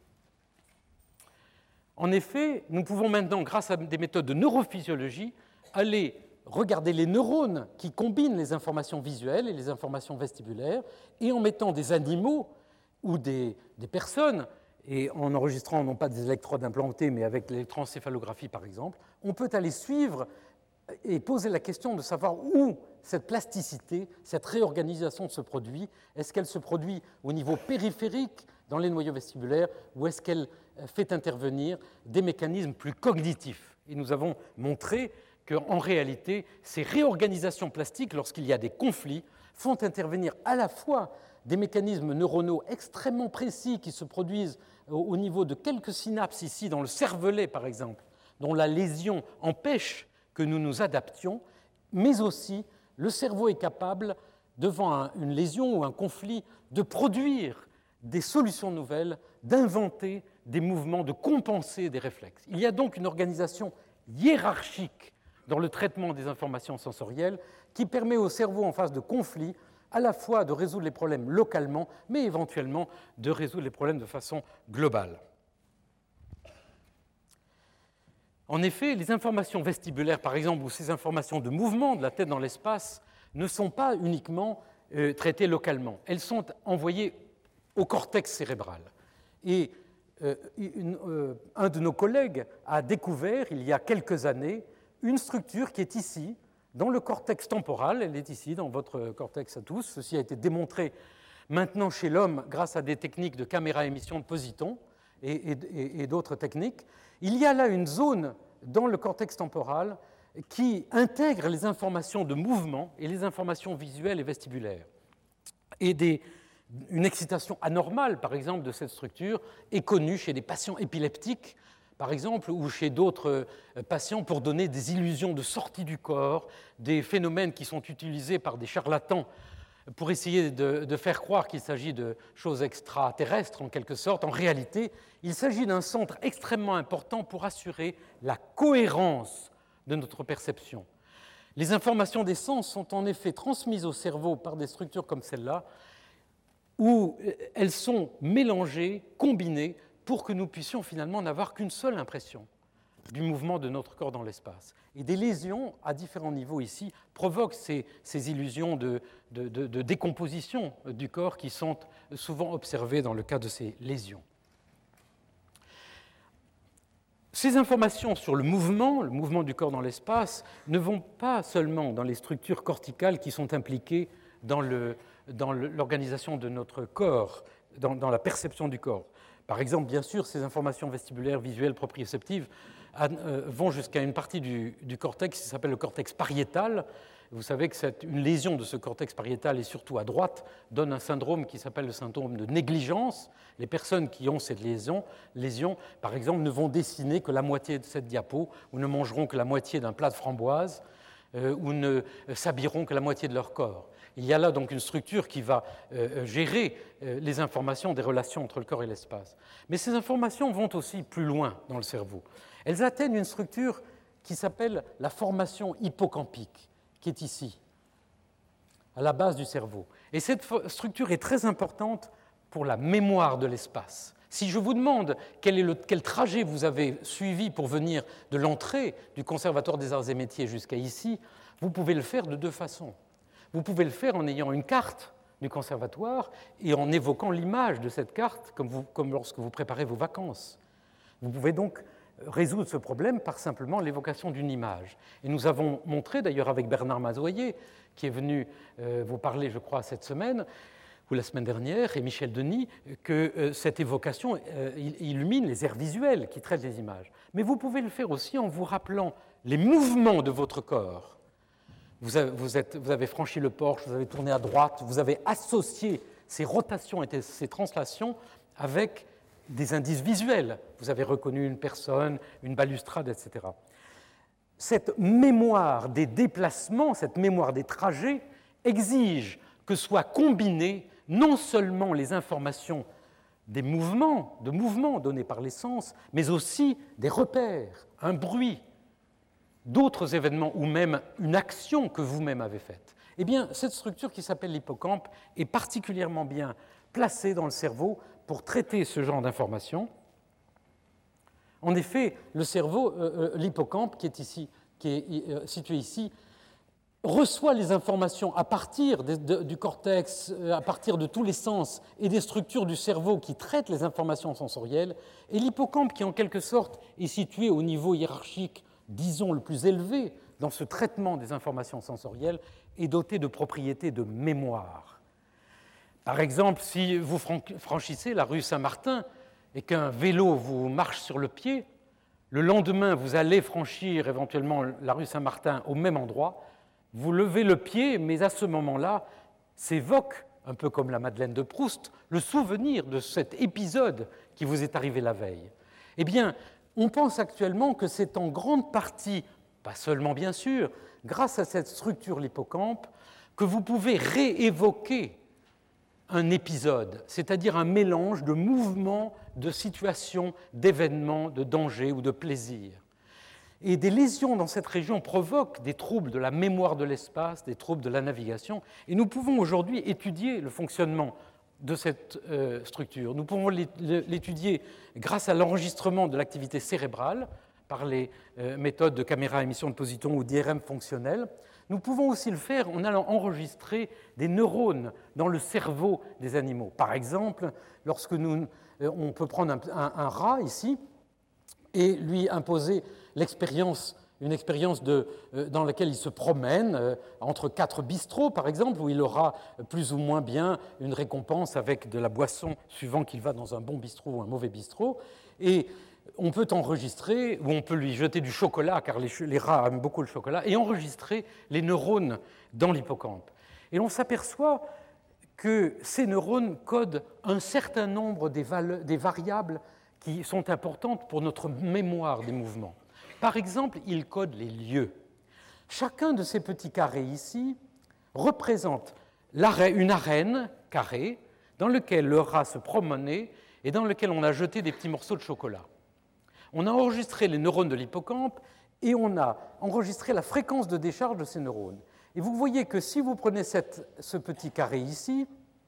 En effet, nous pouvons maintenant, grâce à des méthodes de neurophysiologie, aller regarder les neurones qui combinent les informations visuelles et les informations vestibulaires, et en mettant des animaux ou des personnes, et en enregistrant non pas des électrodes implantées, mais avec l'électroencéphalographie par exemple, on peut aller suivre et poser la question de savoir où cette plasticité, cette réorganisation se produit. Est-ce qu'elle se produit au niveau périphérique, dans les noyaux vestibulaires, ou est-ce qu'elle fait intervenir des mécanismes plus cognitifs? Et nous avons montré qu'en réalité, ces réorganisations plastiques, lorsqu'il y a des conflits, font intervenir à la fois des mécanismes neuronaux extrêmement précis qui se produisent au niveau de quelques synapses ici, dans le cervelet par exemple, dont la lésion empêche que nous nous adaptions, mais aussi le cerveau est capable, devant une lésion ou un conflit, de produire des solutions nouvelles, d'inventer des mouvements, de compenser des réflexes. Il y a donc une organisation hiérarchique dans le traitement des informations sensorielles qui permet au cerveau en phase de conflit à la fois de résoudre les problèmes localement, mais éventuellement de résoudre les problèmes de façon globale. En effet, les informations vestibulaires, par exemple, ou ces informations de mouvement de la tête dans l'espace, ne sont pas uniquement traitées localement. Elles sont envoyées au cortex cérébral. Et un de nos collègues a découvert, il y a quelques années, une structure qui est ici, dans le cortex temporal. Elle est ici, dans votre cortex à tous. Ceci a été démontré maintenant chez l'homme grâce à des techniques de caméra-émission de positons et d'autres techniques. Il y a là une zone dans le cortex temporal qui intègre les informations de mouvement et les informations visuelles et vestibulaires. Et une excitation anormale, par exemple, de cette structure est connue chez des patients épileptiques, par exemple, ou chez d'autres patients pour donner des illusions de sortie du corps, des phénomènes qui sont utilisés par des charlatans pour essayer de faire croire qu'il s'agit de choses extraterrestres, en quelque sorte. En réalité, il s'agit d'un centre extrêmement important pour assurer la cohérence de notre perception. Les informations des sens sont en effet transmises au cerveau par des structures comme celle-là, où elles sont mélangées, combinées, pour que nous puissions finalement n'avoir qu'une seule impression du mouvement de notre corps dans l'espace. Et des lésions à différents niveaux ici provoquent ces illusions de décomposition du corps qui sont souvent observées dans le cas de ces lésions. Ces informations sur le mouvement du corps dans l'espace, ne vont pas seulement dans les structures corticales qui sont impliquées dans l'organisation de notre corps, dans la perception du corps. Par exemple, bien sûr, ces informations vestibulaires, visuelles, proprioceptives vont jusqu'à une partie du cortex qui s'appelle le cortex pariétal. Vous savez que une lésion de ce cortex pariétal, et surtout à droite, donne un syndrome qui s'appelle le syndrome de négligence. Les personnes qui ont cette lésion, par exemple, ne vont dessiner que la moitié de cette diapo, ou ne mangeront que la moitié d'un plat de framboises, ou ne s'habilleront que la moitié de leur corps. Il y a là donc une structure qui va gérer les informations des relations entre le corps et l'espace. Mais ces informations vont aussi plus loin dans le cerveau. Elles atteignent une structure qui s'appelle la formation hippocampique, qui est ici, à la base du cerveau. Et cette structure est très importante pour la mémoire de l'espace. Si je vous demande quel trajet vous avez suivi pour venir de l'entrée du Conservatoire des Arts et Métiers jusqu'à ici, vous pouvez le faire de deux façons. Vous pouvez le faire en ayant une carte du conservatoire et en évoquant l'image de cette carte, comme lorsque vous préparez vos vacances. Vous pouvez donc résoudre ce problème par simplement l'évocation d'une image. Et nous avons montré, d'ailleurs avec Bernard Mazoyer, qui est venu vous parler, je crois, cette semaine, ou la semaine dernière, et Michel Denis, que cette évocation illumine les aires visuelles qui traitent les images. Mais vous pouvez le faire aussi en vous rappelant les mouvements de votre corps. Vous avez franchi le porche, vous avez tourné à droite, vous avez associé ces rotations et ces translations avec des indices visuels. Vous avez reconnu une personne, une balustrade, etc. Cette mémoire des déplacements, cette mémoire des trajets, exige que soient combinées non seulement les informations des mouvements, de mouvements donnés par les sens, mais aussi des repères, un bruit, d'autres événements ou même une action que vous-même avez faite. Eh bien, cette structure qui s'appelle l'hippocampe est particulièrement bien placée dans le cerveau pour traiter ce genre d'informations. En effet, le cerveau, l'hippocampe qui est situé ici, reçoit les informations à partir du cortex, à partir de tous les sens et des structures du cerveau qui traitent les informations sensorielles, et l'hippocampe qui, en quelque sorte, est situé au niveau hiérarchique, disons, le plus élevé dans ce traitement des informations sensorielles, est doté de propriétés de mémoire. Par exemple, si vous franchissez la rue Saint-Martin et qu'un vélo vous marche sur le pied, le lendemain, vous allez franchir éventuellement la rue Saint-Martin au même endroit, vous levez le pied, mais à ce moment-là, s'évoque, un peu comme la Madeleine de Proust, le souvenir de cet épisode qui vous est arrivé la veille. Eh bien, on pense actuellement que c'est en grande partie, pas seulement bien sûr, grâce à cette structure l'hippocampe, que vous pouvez réévoquer un épisode, c'est-à-dire un mélange de mouvements, de situations, d'événements, de dangers ou de plaisirs. Et des lésions dans cette région provoquent des troubles de la mémoire de l'espace, des troubles de la navigation, et nous pouvons aujourd'hui étudier le fonctionnement de cette structure. Nous pouvons l'étudier grâce à l'enregistrement de l'activité cérébrale par les méthodes de caméra émission de positons ou d'IRM fonctionnel. Nous pouvons aussi le faire en allant enregistrer des neurones dans le cerveau des animaux. Par exemple, lorsque on peut prendre un rat ici et lui imposer une expérience dans laquelle il se promène entre 4 bistrots, par exemple, où il aura plus ou moins bien une récompense avec de la boisson suivant qu'il va dans un bon bistrot ou un mauvais bistrot. Et on peut enregistrer, ou on peut lui jeter du chocolat, car les rats aiment beaucoup le chocolat, et enregistrer les neurones dans l'hippocampe. Et on s'aperçoit que ces neurones codent un certain nombre des variables qui sont importantes pour notre mémoire des mouvements. Par exemple, ils codent les lieux. Chacun de ces petits carrés ici représente une arène carrée dans laquelle le rat se promenait et dans laquelle on a jeté des petits morceaux de chocolat. On a enregistré les neurones de l'hippocampe et on a enregistré la fréquence de décharge de ces neurones. Et vous voyez que si vous prenez ce petit carré ici,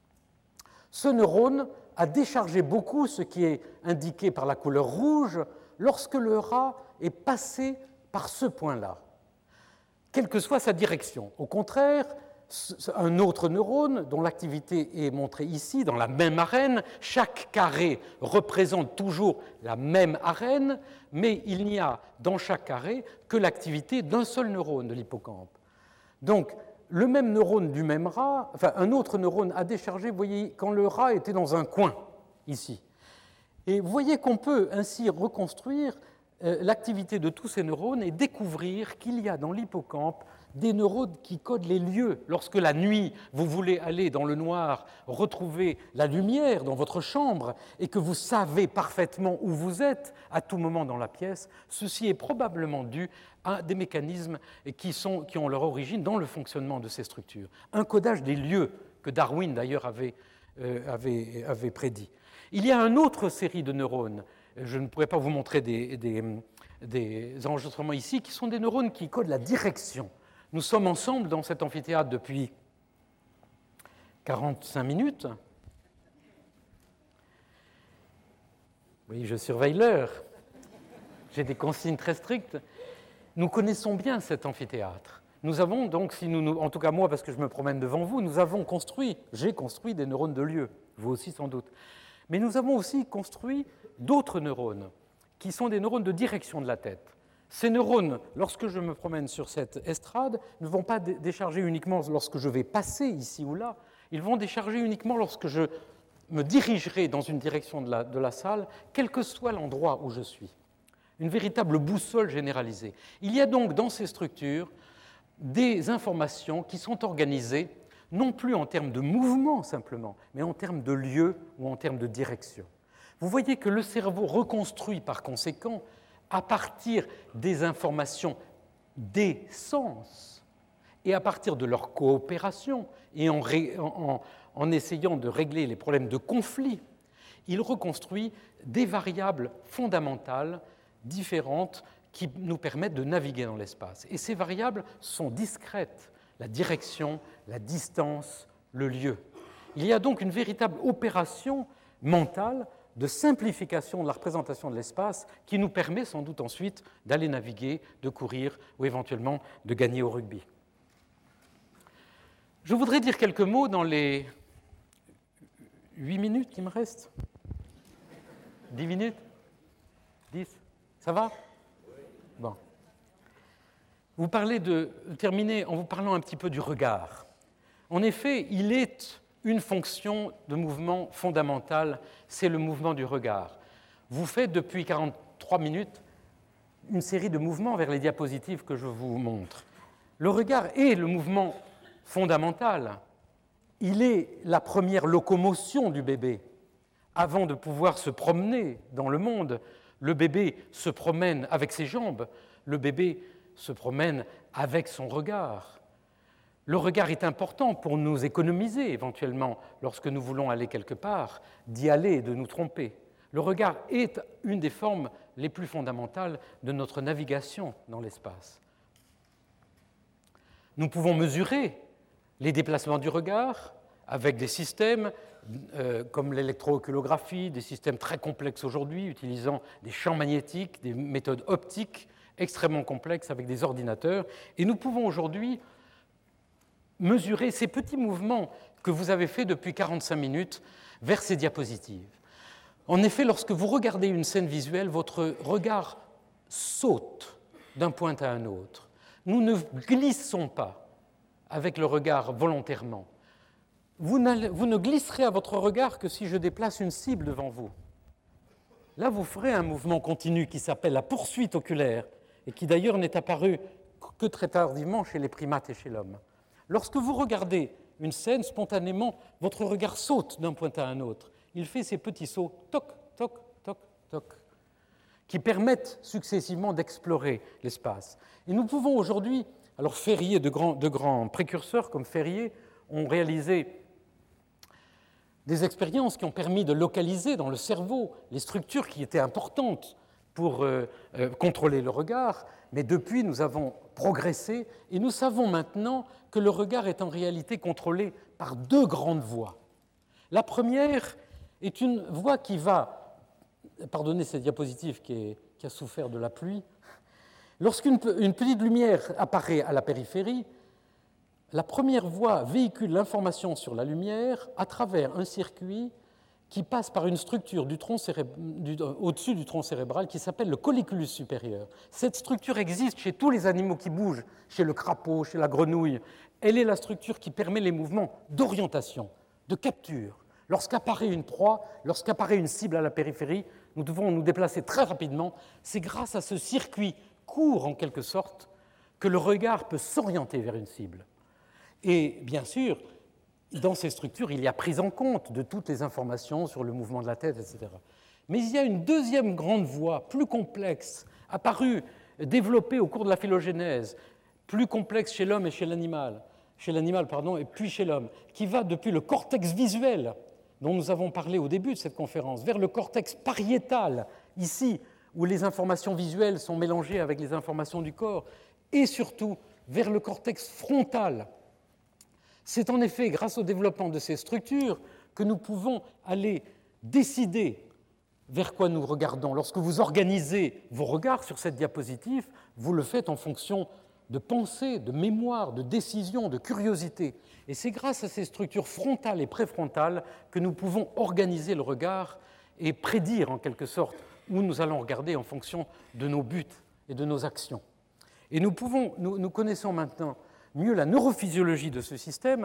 ce neurone a déchargé beaucoup, ce qui est indiqué par la couleur rouge, lorsque le rat est passé par ce point-là, quelle que soit sa direction. Au contraire, un autre neurone, dont l'activité est montrée ici, dans la même arène, chaque carré représente toujours la même arène, mais il n'y a dans chaque carré que l'activité d'un seul neurone de l'hippocampe. Donc, le même neurone du même rat, enfin un autre neurone a déchargé, vous voyez, quand le rat était dans un coin, ici. Et vous voyez qu'on peut ainsi reconstruire l'activité de tous ces neurones et découvrir qu'il y a dans l'hippocampe des neurones qui codent les lieux. Lorsque la nuit, vous voulez aller dans le noir, retrouver la lumière dans votre chambre et que vous savez parfaitement où vous êtes à tout moment dans la pièce, ceci est probablement dû à des mécanismes qui ont leur origine dans le fonctionnement de ces structures. Un codage des lieux que Darwin d'ailleurs avait prédit. Il y a une autre série de neurones. Je ne pourrais pas vous montrer des enregistrements ici, qui sont des neurones qui codent la direction. Nous sommes ensemble dans cet amphithéâtre depuis 45 minutes. Oui, je surveille l'heure. J'ai des consignes très strictes. Nous connaissons bien cet amphithéâtre. Nous avons donc, en tout cas moi, parce que je me promène devant vous, j'ai construit des neurones de lieu, vous aussi sans doute. Mais nous avons aussi construit d'autres neurones, qui sont des neurones de direction de la tête. Ces neurones, lorsque je me promène sur cette estrade, ne vont pas décharger uniquement lorsque je vais passer ici ou là, ils vont décharger uniquement lorsque je me dirigerai dans une direction de la salle, quel que soit l'endroit où je suis. Une véritable boussole généralisée. Il y a donc dans ces structures des informations qui sont organisées non plus en termes de mouvement simplement, mais en termes de lieu ou en termes de direction. Vous voyez que le cerveau reconstruit par conséquent à partir des informations des sens et à partir de leur coopération et en essayant de régler les problèmes de conflit, il reconstruit des variables fondamentales différentes qui nous permettent de naviguer dans l'espace. Et ces variables sont discrètes, la direction, la distance, le lieu. Il y a donc une véritable opération mentale de simplification de la représentation de l'espace qui nous permet sans doute ensuite d'aller naviguer, de courir ou éventuellement de gagner au rugby. Je voudrais dire quelques mots dans les 8 minutes qui me restent. 10 minutes 10 Ça va? Bon. Vous parlez de terminer en vous parlant un petit peu du regard. En effet, il est une fonction de mouvement fondamentale, c'est le mouvement du regard. Vous faites depuis 43 minutes une série de mouvements vers les diapositives que je vous montre. Le regard est le mouvement fondamental. Il est la première locomotion du bébé. Avant de pouvoir se promener dans le monde, le bébé se promène avec ses jambes, le bébé se promène avec son regard. Le regard est important pour nous économiser éventuellement lorsque nous voulons aller quelque part, d'y aller et de nous tromper. Le regard est une des formes les plus fondamentales de notre navigation dans l'espace. Nous pouvons mesurer les déplacements du regard avec des systèmes comme l'électrooculographie, des systèmes très complexes aujourd'hui utilisant des champs magnétiques, des méthodes optiques extrêmement complexes avec des ordinateurs. Et nous pouvons aujourd'hui mesurer ces petits mouvements que vous avez faits depuis 45 minutes vers ces diapositives. En effet, lorsque vous regardez une scène visuelle, votre regard saute d'un point à un autre. Nous ne glissons pas avec le regard volontairement. Vous ne glisserez à votre regard que si je déplace une cible devant vous. Là, vous ferez un mouvement continu qui s'appelle la poursuite oculaire et qui d'ailleurs n'est apparu que très tardivement chez les primates et chez l'homme. Lorsque vous regardez une scène, spontanément, votre regard saute d'un point à un autre. Il fait ces petits sauts, toc, toc, toc, toc, qui permettent successivement d'explorer l'espace. Et nous pouvons aujourd'hui, alors Ferrier, de grands précurseurs comme Ferrier, ont réalisé des expériences qui ont permis de localiser dans le cerveau les structures qui étaient importantes pour contrôler le regard, mais depuis nous avons progressé et nous savons maintenant que le regard est en réalité contrôlé par deux grandes voies. La première est une voie qui va, pardonnez cette diapositive qui a souffert de la pluie, lorsqu'une petite lumière apparaît à la périphérie, la première voie véhicule l'information sur la lumière à travers un circuit qui passe par une structure au-dessus du tronc cérébral qui s'appelle le colliculus supérieur. Cette structure existe chez tous les animaux qui bougent, chez le crapaud, chez la grenouille. Elle est la structure qui permet les mouvements d'orientation, de capture. Lorsqu'apparaît une proie, lorsqu'apparaît une cible à la périphérie, nous devons nous déplacer très rapidement. C'est grâce à ce circuit court, en quelque sorte, que le regard peut s'orienter vers une cible. Et bien sûr, dans ces structures, il y a prise en compte de toutes les informations sur le mouvement de la tête, etc. Mais il y a une deuxième grande voie, plus complexe, apparue, développée au cours de la phylogénèse, plus complexe chez l'homme et chez l'animal, et puis chez l'homme, qui va depuis le cortex visuel, dont nous avons parlé au début de cette conférence, vers le cortex pariétal, ici, où les informations visuelles sont mélangées avec les informations du corps, et surtout vers le cortex frontal. C'est en effet grâce au développement de ces structures que nous pouvons aller décider vers quoi nous regardons. Lorsque vous organisez vos regards sur cette diapositive, vous le faites en fonction de pensée, de mémoire, de décision, de curiosité. Et c'est grâce à ces structures frontales et préfrontales que nous pouvons organiser le regard et prédire en quelque sorte où nous allons regarder en fonction de nos buts et de nos actions. Et nous connaissons maintenant mieux la neurophysiologie de ce système.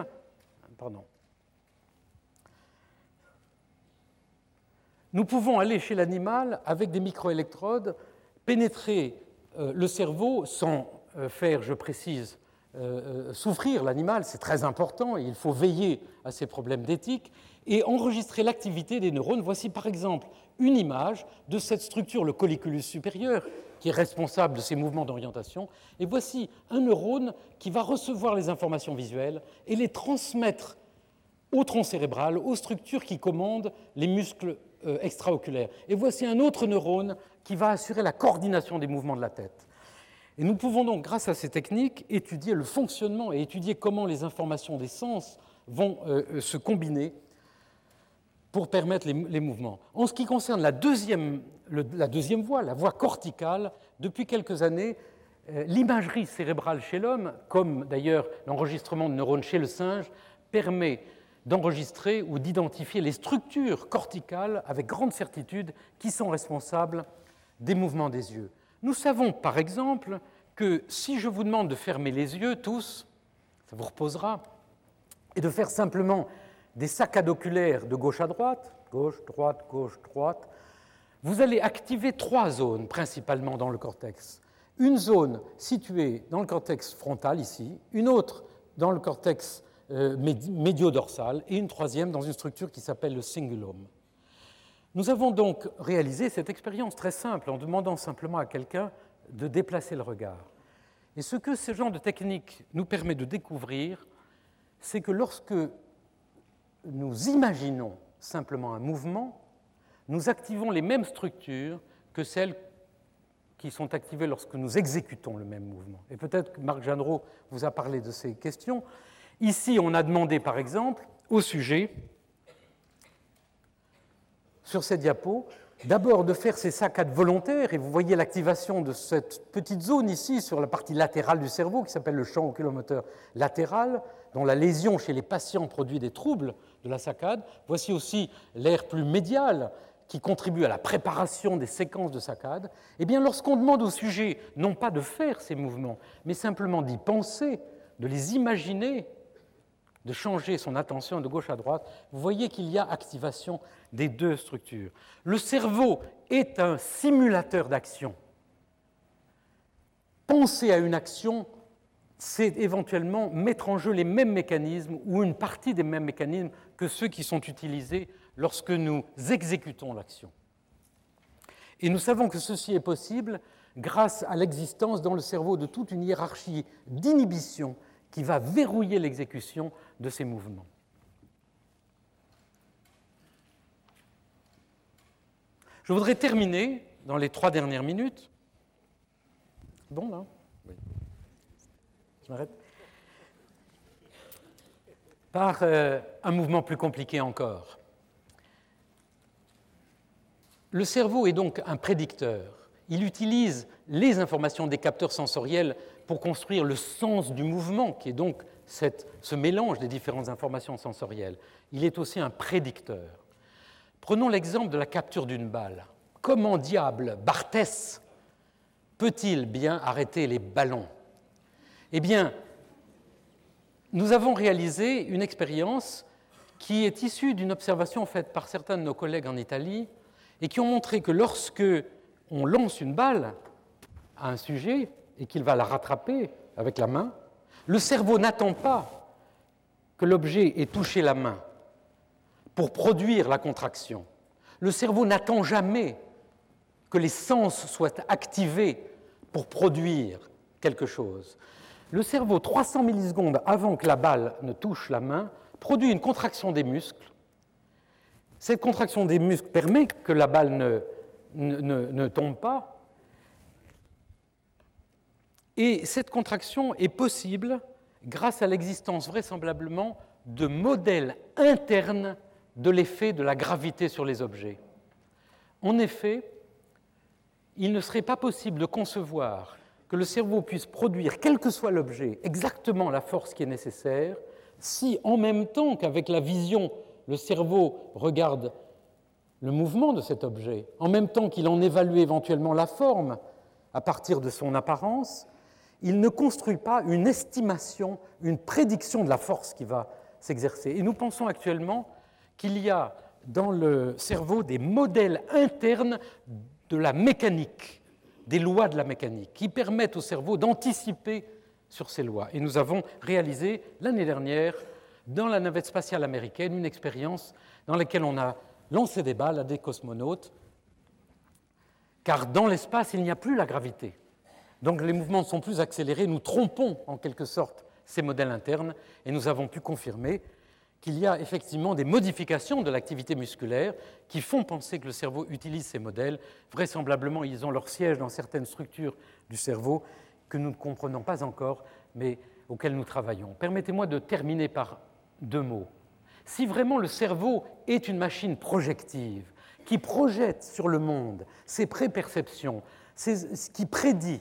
Nous pouvons aller chez l'animal avec des microélectrodes, pénétrer le cerveau sans faire, je précise, souffrir l'animal, c'est très important, et il faut veiller à ces problèmes d'éthique, et enregistrer l'activité des neurones. Voici par exemple une image de cette structure, le colliculus supérieur, qui est responsable de ces mouvements d'orientation, et voici un neurone qui va recevoir les informations visuelles et les transmettre au tronc cérébral, aux structures qui commandent les muscles extraoculaires. Et voici un autre neurone qui va assurer la coordination des mouvements de la tête. Et nous pouvons donc, grâce à ces techniques, étudier le fonctionnement et étudier comment les informations des sens vont se combiner pour permettre les mouvements. En ce qui concerne la deuxième voie, la voie corticale, depuis quelques années, l'imagerie cérébrale chez l'homme, comme d'ailleurs l'enregistrement de neurones chez le singe, permet d'enregistrer ou d'identifier les structures corticales avec grande certitude qui sont responsables des mouvements des yeux. Nous savons par exemple que si je vous demande de fermer les yeux tous, ça vous reposera, et de faire simplement des saccades oculaires de gauche à droite, gauche, droite, vous allez activer 3 zones principalement dans le cortex. Une zone située dans le cortex frontal ici, une autre dans le cortex médio-dorsal et une troisième dans une structure qui s'appelle le cingulum. Nous avons donc réalisé cette expérience très simple en demandant simplement à quelqu'un de déplacer le regard. Et ce que ce genre de technique nous permet de découvrir, c'est que lorsque nous imaginons simplement un mouvement, nous activons les mêmes structures que celles qui sont activées lorsque nous exécutons le même mouvement. Et peut-être que Marc Jeanneraud vous a parlé de ces questions. Ici, on a demandé, par exemple, au sujet, sur cette diapo, d'abord de faire ces saccades volontaires, et vous voyez l'activation de cette petite zone ici, sur la partie latérale du cerveau, qui s'appelle le champ oculomoteur latéral, dont la lésion chez les patients produit des troubles de la saccade. Voici aussi l'aire plus médiale, qui contribue à la préparation des séquences de saccades. Eh bien, lorsqu'on demande au sujet, non pas de faire ces mouvements, mais simplement d'y penser, de les imaginer, de changer son attention de gauche à droite, vous voyez qu'il y a activation des 2 structures. Le cerveau est un simulateur d'action. Penser à une action, c'est éventuellement mettre en jeu les mêmes mécanismes ou une partie des mêmes mécanismes que ceux qui sont utilisés lorsque nous exécutons l'action. Et nous savons que ceci est possible grâce à l'existence dans le cerveau de toute une hiérarchie d'inhibition qui va verrouiller l'exécution de ces mouvements. Je voudrais terminer dans les 3 dernières minutes. Bon, là ? Oui. Je m'arrête. Par un mouvement plus compliqué encore. Le cerveau est donc un prédicteur. Il utilise les informations des capteurs sensoriels pour construire le sens du mouvement, qui est donc ce mélange des différentes informations sensorielles. Il est aussi un prédicteur. Prenons l'exemple de la capture d'une balle. Comment diable Barthès peut-il bien arrêter les ballons ? Eh bien, nous avons réalisé une expérience qui est issue d'une observation faite par certains de nos collègues en Italie et qui ont montré que lorsque on lance une balle à un sujet et qu'il va la rattraper avec la main, le cerveau n'attend pas que l'objet ait touché la main pour produire la contraction. Le cerveau n'attend jamais que les sens soient activés pour produire quelque chose. Le cerveau, 300 millisecondes avant que la balle ne touche la main, produit une contraction des muscles. Cette contraction des muscles permet que la balle ne tombe pas. Et cette contraction est possible grâce à l'existence vraisemblablement de modèles internes de l'effet de la gravité sur les objets. En effet, il ne serait pas possible de concevoir que le cerveau puisse produire, quel que soit l'objet, exactement la force qui est nécessaire, si en même temps qu'avec la vision, le cerveau regarde le mouvement de cet objet, en même temps qu'il en évalue éventuellement la forme à partir de son apparence, il ne construit pas une estimation, une prédiction de la force qui va s'exercer. Et nous pensons actuellement qu'il y a dans le cerveau des modèles internes de la mécanique, des lois de la mécanique, qui permettent au cerveau d'anticiper sur ces lois. Et nous avons réalisé l'année dernière, dans la navette spatiale américaine, une expérience dans laquelle on a lancé des balles à des cosmonautes, car dans l'espace, il n'y a plus la gravité. Donc les mouvements sont plus accélérés, nous trompons en quelque sorte ces modèles internes, et nous avons pu confirmer qu'il y a effectivement des modifications de l'activité musculaire qui font penser que le cerveau utilise ces modèles. Vraisemblablement, ils ont leur siège dans certaines structures du cerveau que nous ne comprenons pas encore, mais auxquelles nous travaillons. Permettez-moi de terminer par 2 mots. Si vraiment le cerveau est une machine projective, qui projette sur le monde ses préperceptions, ce qui prédit,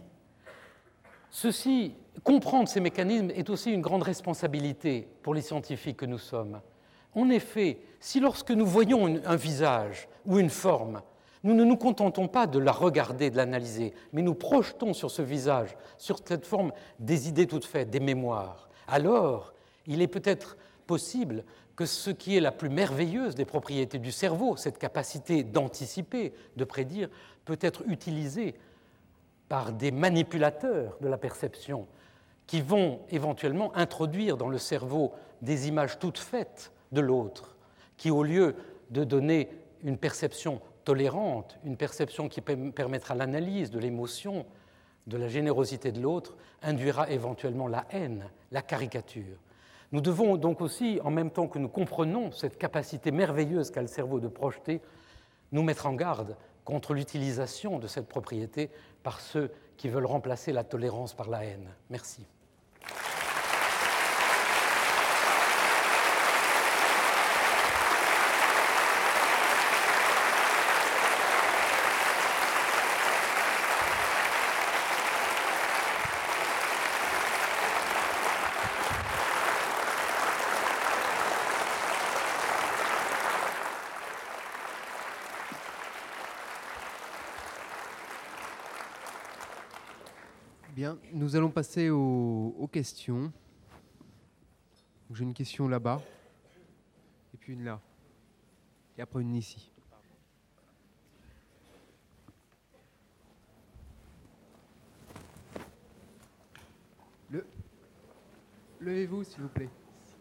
comprendre ces mécanismes est aussi une grande responsabilité pour les scientifiques que nous sommes. En effet, si lorsque nous voyons un visage ou une forme, nous ne nous contentons pas de la regarder, de l'analyser, mais nous projetons sur ce visage, sur cette forme, des idées toutes faites, des mémoires, alors il est peut-être possible que ce qui est la plus merveilleuse des propriétés du cerveau, cette capacité d'anticiper, de prédire, peut être utilisée par des manipulateurs de la perception qui vont éventuellement introduire dans le cerveau des images toutes faites de l'autre, qui au lieu de donner une perception tolérante, une perception qui permettra l'analyse de l'émotion, de la générosité de l'autre, induira éventuellement la haine, la caricature. Nous devons donc aussi, en même temps que nous comprenons cette capacité merveilleuse qu'a le cerveau de projeter, nous mettre en garde contre l'utilisation de cette propriété par ceux qui veulent remplacer la tolérance par la haine. Merci. Bien, nous allons passer aux questions. J'ai une question là-bas, et puis une là, et après une ici. Levez-vous, s'il vous plaît.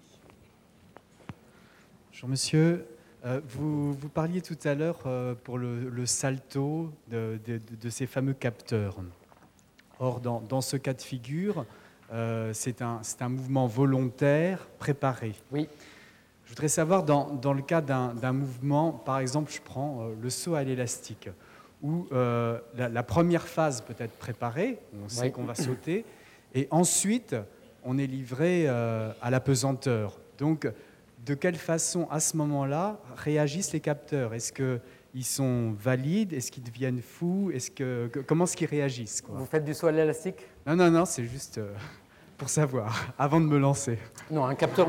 Bonjour monsieur, vous parliez tout à l'heure pour le salto de ces fameux capteurs. Or, dans ce cas de figure, c'est un mouvement volontaire, préparé. Oui. Je voudrais savoir, dans le cas d'un mouvement, par exemple, je prends le saut à l'élastique, où la première phase peut être préparée, on sait qu'on va sauter, et ensuite, on est livré à la pesanteur. Donc, de quelle façon, à ce moment-là, réagissent les capteurs ? Est-ce qu'ils sont valides ? Est-ce qu'ils deviennent fous ? Comment est-ce qu'ils réagissent, quoi ? Vous faites du saut à l'élastique ? Non, c'est juste pour savoir, avant de me lancer. Non, un capteur...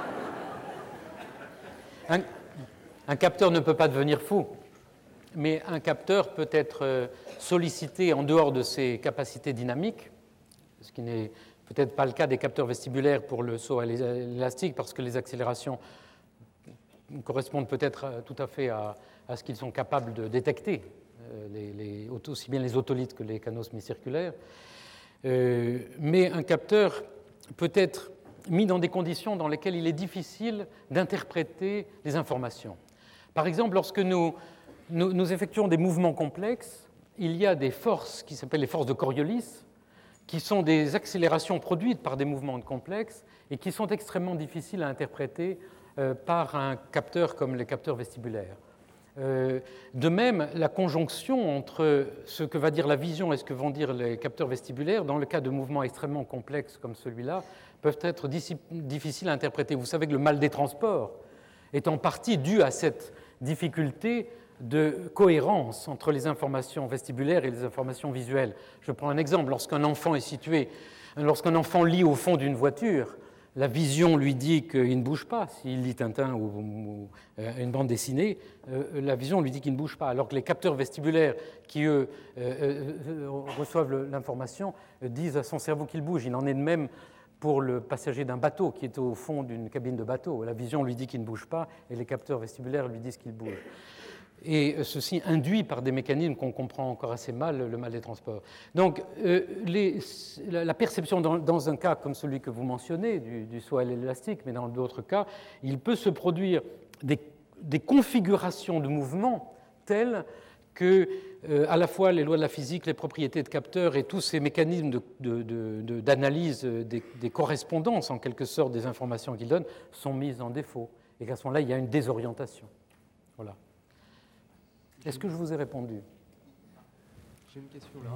un capteur ne peut pas devenir fou, mais un capteur peut être sollicité en dehors de ses capacités dynamiques, ce qui n'est peut-être pas le cas des capteurs vestibulaires pour le saut à l'élastique, parce que les accélérations correspondent peut-être tout à fait à ce qu'ils sont capables de détecter, aussi bien les otolithes que les canaux semi-circulaires. Mais un capteur peut être mis dans des conditions dans lesquelles il est difficile d'interpréter les informations. Par exemple, lorsque nous effectuons des mouvements complexes, il y a des forces qui s'appellent les forces de Coriolis, qui sont des accélérations produites par des mouvements complexes et qui sont extrêmement difficiles à interpréter par un capteur comme les capteurs vestibulaires. De même, la conjonction entre ce que va dire la vision et ce que vont dire les capteurs vestibulaires, dans le cas de mouvements extrêmement complexes comme celui-là, peuvent être difficiles à interpréter. Vous savez que le mal des transports est en partie dû à cette difficulté de cohérence entre les informations vestibulaires et les informations visuelles. Je prends un exemple. Lorsqu'un enfant lit au fond d'une voiture, la vision lui dit qu'il ne bouge pas. S'il lit Tintin ou une bande dessinée, la vision lui dit qu'il ne bouge pas. Alors que les capteurs vestibulaires qui, eux, reçoivent l'information, disent à son cerveau qu'il bouge. Il en est de même pour le passager d'un bateau qui est au fond d'une cabine de bateau. La vision lui dit qu'il ne bouge pas et les capteurs vestibulaires lui disent qu'il bouge. Et ceci induit par des mécanismes qu'on comprend encore assez mal, le mal des transports. Donc, la perception dans un cas comme celui que vous mentionnez, du saut à l'élastique, mais dans d'autres cas, il peut se produire des configurations de mouvement telles que, à la fois, les lois de la physique, les propriétés de capteurs et tous ces mécanismes d'analyse des correspondances, en quelque sorte, des informations qu'ils donnent, sont mises en défaut. Et qu'à ce moment-là, il y a une désorientation. Voilà. Est-ce que je vous ai répondu? J'ai une question là.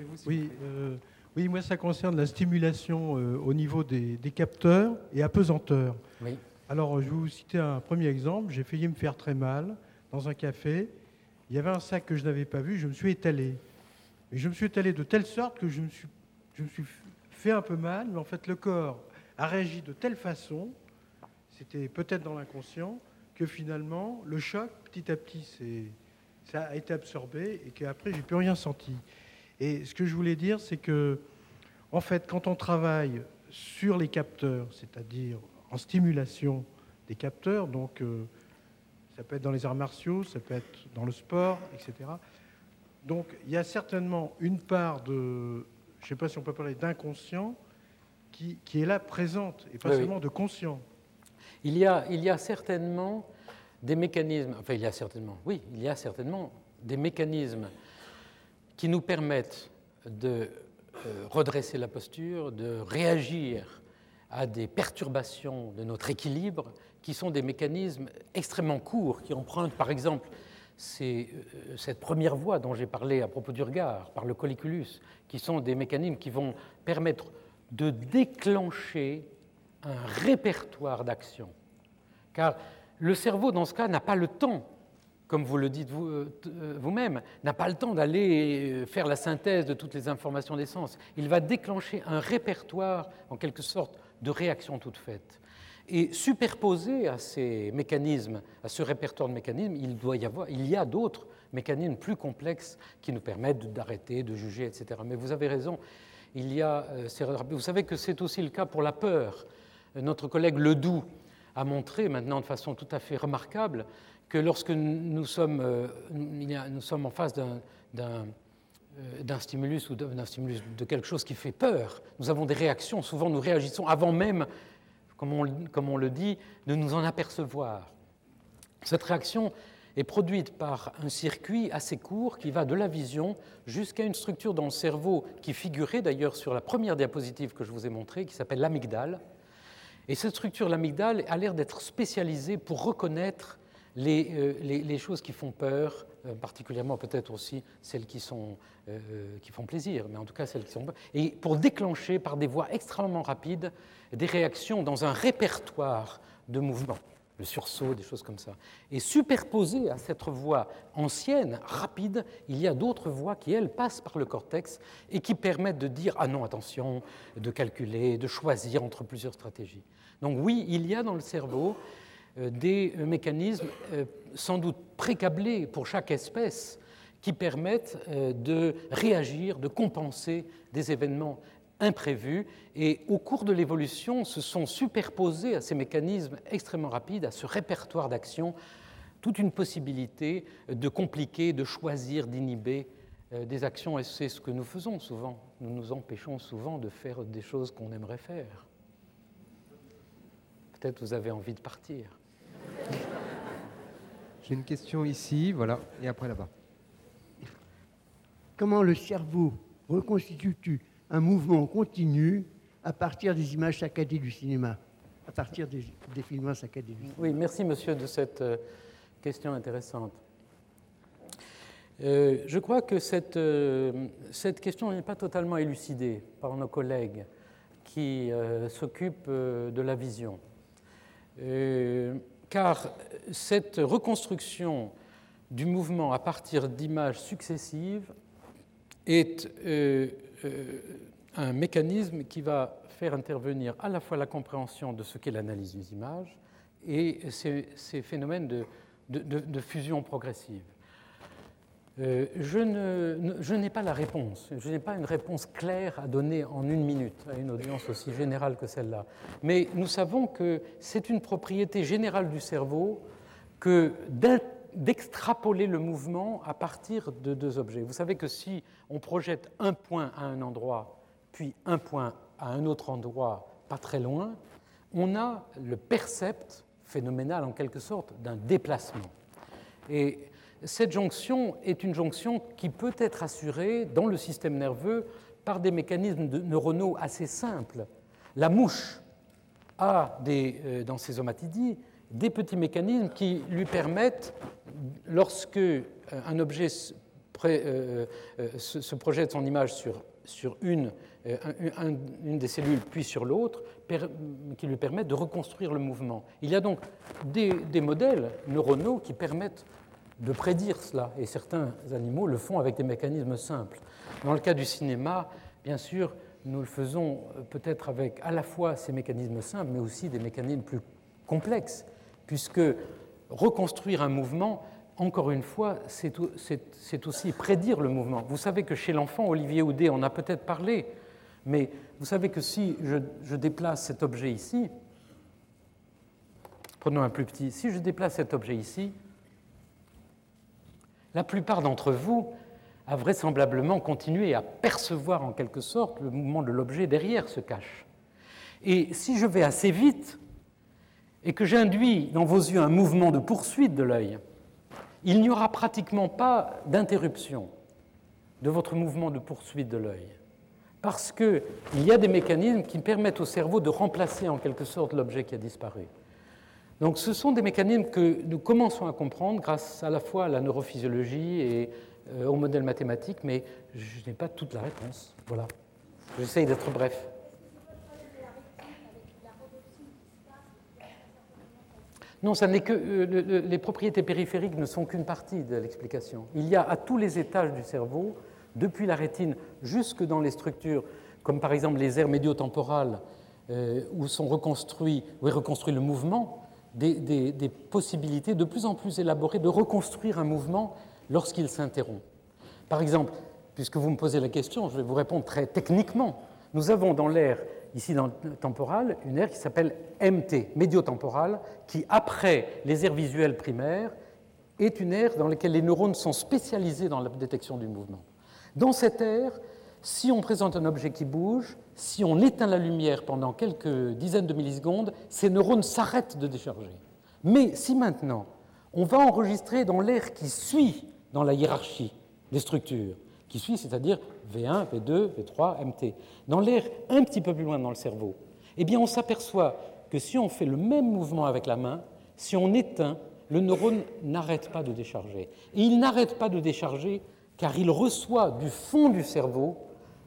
Oui, moi ça concerne la stimulation au niveau des capteurs et apesanteur. Oui. Alors je vais vous citer un premier exemple. J'ai failli me faire très mal dans un café. Il y avait un sac que je n'avais pas vu, je me suis étalé. Et je me suis étalé de telle sorte que je me suis fait un peu mal, mais en fait le corps a réagi de telle façon, c'était peut-être dans l'inconscient, que finalement le choc, petit à petit, ça a été absorbé et qu'après, j'ai plus rien senti. Et ce que je voulais dire, c'est que, en fait, quand on travaille sur les capteurs, c'est-à-dire en stimulation des capteurs, donc ça peut être dans les arts martiaux, ça peut être dans le sport, etc. Donc, il y a certainement une part de, je ne sais pas si on peut parler d'inconscient, qui est là présente, et pas seulement de conscient. Il y a certainement des mécanismes, il y a certainement des mécanismes qui nous permettent de redresser la posture, de réagir à des perturbations de notre équilibre, qui sont des mécanismes extrêmement courts, qui empruntent par exemple cette première voie dont j'ai parlé à propos du regard, par le colliculus, qui sont des mécanismes qui vont permettre de déclencher un répertoire d'action. Car le cerveau, dans ce cas, n'a pas le temps, comme vous le dites vous-même, n'a pas le temps d'aller faire la synthèse de toutes les informations des sens. Il va déclencher un répertoire, en quelque sorte, de réactions toutes faites. Et superposé à ces mécanismes, à ce répertoire de mécanismes, il y a d'autres mécanismes plus complexes qui nous permettent d'arrêter, de juger, etc. Mais vous avez raison, vous savez que c'est aussi le cas pour la peur. Notre collègue Ledoux a montré maintenant de façon tout à fait remarquable que lorsque nous sommes en face d'un stimulus ou d'un stimulus de quelque chose qui fait peur, nous avons des réactions, souvent nous réagissons avant même, comme on le dit, de nous en apercevoir. Cette réaction est produite par un circuit assez court qui va de la vision jusqu'à une structure dans le cerveau qui figurait d'ailleurs sur la première diapositive que je vous ai montrée, qui s'appelle l'amygdale. Et cette structure, l'amygdale, a l'air d'être spécialisée pour reconnaître les choses qui font peur, particulièrement peut-être aussi celles qui font plaisir, mais en tout cas celles qui sont peur, et pour déclencher par des voies extrêmement rapides des réactions dans un répertoire de mouvements, le sursaut, des choses comme ça. Et superposé à cette voie ancienne, rapide, il y a d'autres voies qui, elles, passent par le cortex et qui permettent de dire « ah non, attention », de calculer, de choisir entre plusieurs stratégies. Donc oui, il y a dans le cerveau des mécanismes sans doute précablés pour chaque espèce qui permettent de réagir, de compenser des événements imprévus. Et au cours de l'évolution, se sont superposés à ces mécanismes extrêmement rapides, à ce répertoire d'action, toute une possibilité de compliquer, de choisir, d'inhiber des actions. Et c'est ce que nous faisons souvent. Nous nous empêchons souvent de faire des choses qu'on aimerait faire. Peut-être vous avez envie de partir. J'ai une question ici, voilà, et après là-bas. Comment le cerveau reconstitue un mouvement continu à partir des images saccadées du cinéma, à partir des films saccadés du cinéma? Oui, merci monsieur de cette question intéressante. Je crois que cette question n'est pas totalement élucidée par nos collègues qui s'occupent de la vision. Car cette reconstruction du mouvement à partir d'images successives est un mécanisme qui va faire intervenir à la fois la compréhension de ce qu'est l'analyse des images et ces phénomènes de fusion progressive. Je n'ai pas la réponse, je n'ai pas une réponse claire à donner en 1 minute à une audience aussi générale que celle-là. Mais nous savons que c'est une propriété générale du cerveau que d'extrapoler le mouvement à partir de deux objets. Vous savez que si on projette un point à un endroit, puis un point à un autre endroit, pas très loin, on a le percept phénoménal en quelque sorte d'un déplacement. Et cette jonction est une jonction qui peut être assurée dans le système nerveux par des mécanismes neuronaux assez simples. La mouche a dans ses ommatidies des petits mécanismes qui lui permettent, lorsque un objet se projette son image sur une des cellules puis sur l'autre, qui lui permettent de reconstruire le mouvement. Il y a donc des modèles neuronaux qui permettent de prédire cela, et certains animaux le font avec des mécanismes simples. Dans le cas du cinéma, bien sûr, nous le faisons peut-être avec à la fois ces mécanismes simples, mais aussi des mécanismes plus complexes, puisque reconstruire un mouvement, encore une fois, c'est aussi prédire le mouvement. Vous savez que chez l'enfant, Olivier Houdet en a peut-être parlé, mais vous savez que si je déplace cet objet ici, prenons un plus petit, si je déplace cet objet ici, la plupart d'entre vous a vraisemblablement continué à percevoir en quelque sorte le mouvement de l'objet derrière ce cache. Et si je vais assez vite et que j'induis dans vos yeux un mouvement de poursuite de l'œil, il n'y aura pratiquement pas d'interruption de votre mouvement de poursuite de l'œil, parce qu'il y a des mécanismes qui permettent au cerveau de remplacer en quelque sorte l'objet qui a disparu. Donc ce sont des mécanismes que nous commençons à comprendre grâce à la fois à la neurophysiologie et aux modèles mathématiques, mais je n'ai pas toute la réponse. Voilà. J'essaye d'être bref. Non, ça n'est que les propriétés périphériques ne sont qu'une partie de l'explication. Il y a à tous les étages du cerveau, depuis la rétine jusque dans les structures, comme par exemple les aires médiotemporales, où est reconstruit le mouvement, des possibilités de plus en plus élaborées de reconstruire un mouvement lorsqu'il s'interrompt. Par exemple, puisque vous me posez la question, je vais vous répondre très techniquement. Nous avons dans l'aire, ici dans le temporal, une aire qui s'appelle MT, médiotemporale, qui, après les aires visuelles primaires, est une aire dans laquelle les neurones sont spécialisés dans la détection du mouvement. Dans cette aire, si on présente un objet qui bouge, si on éteint la lumière pendant quelques dizaines de millisecondes, ces neurones s'arrêtent de décharger. Mais si maintenant, on va enregistrer dans l'aire qui suit dans la hiérarchie des structures, qui suit, c'est-à-dire V1, V2, V3, MT, dans l'aire un petit peu plus loin dans le cerveau, eh bien on s'aperçoit que si on fait le même mouvement avec la main, si on éteint, le neurone n'arrête pas de décharger. Et il n'arrête pas de décharger car il reçoit du fond du cerveau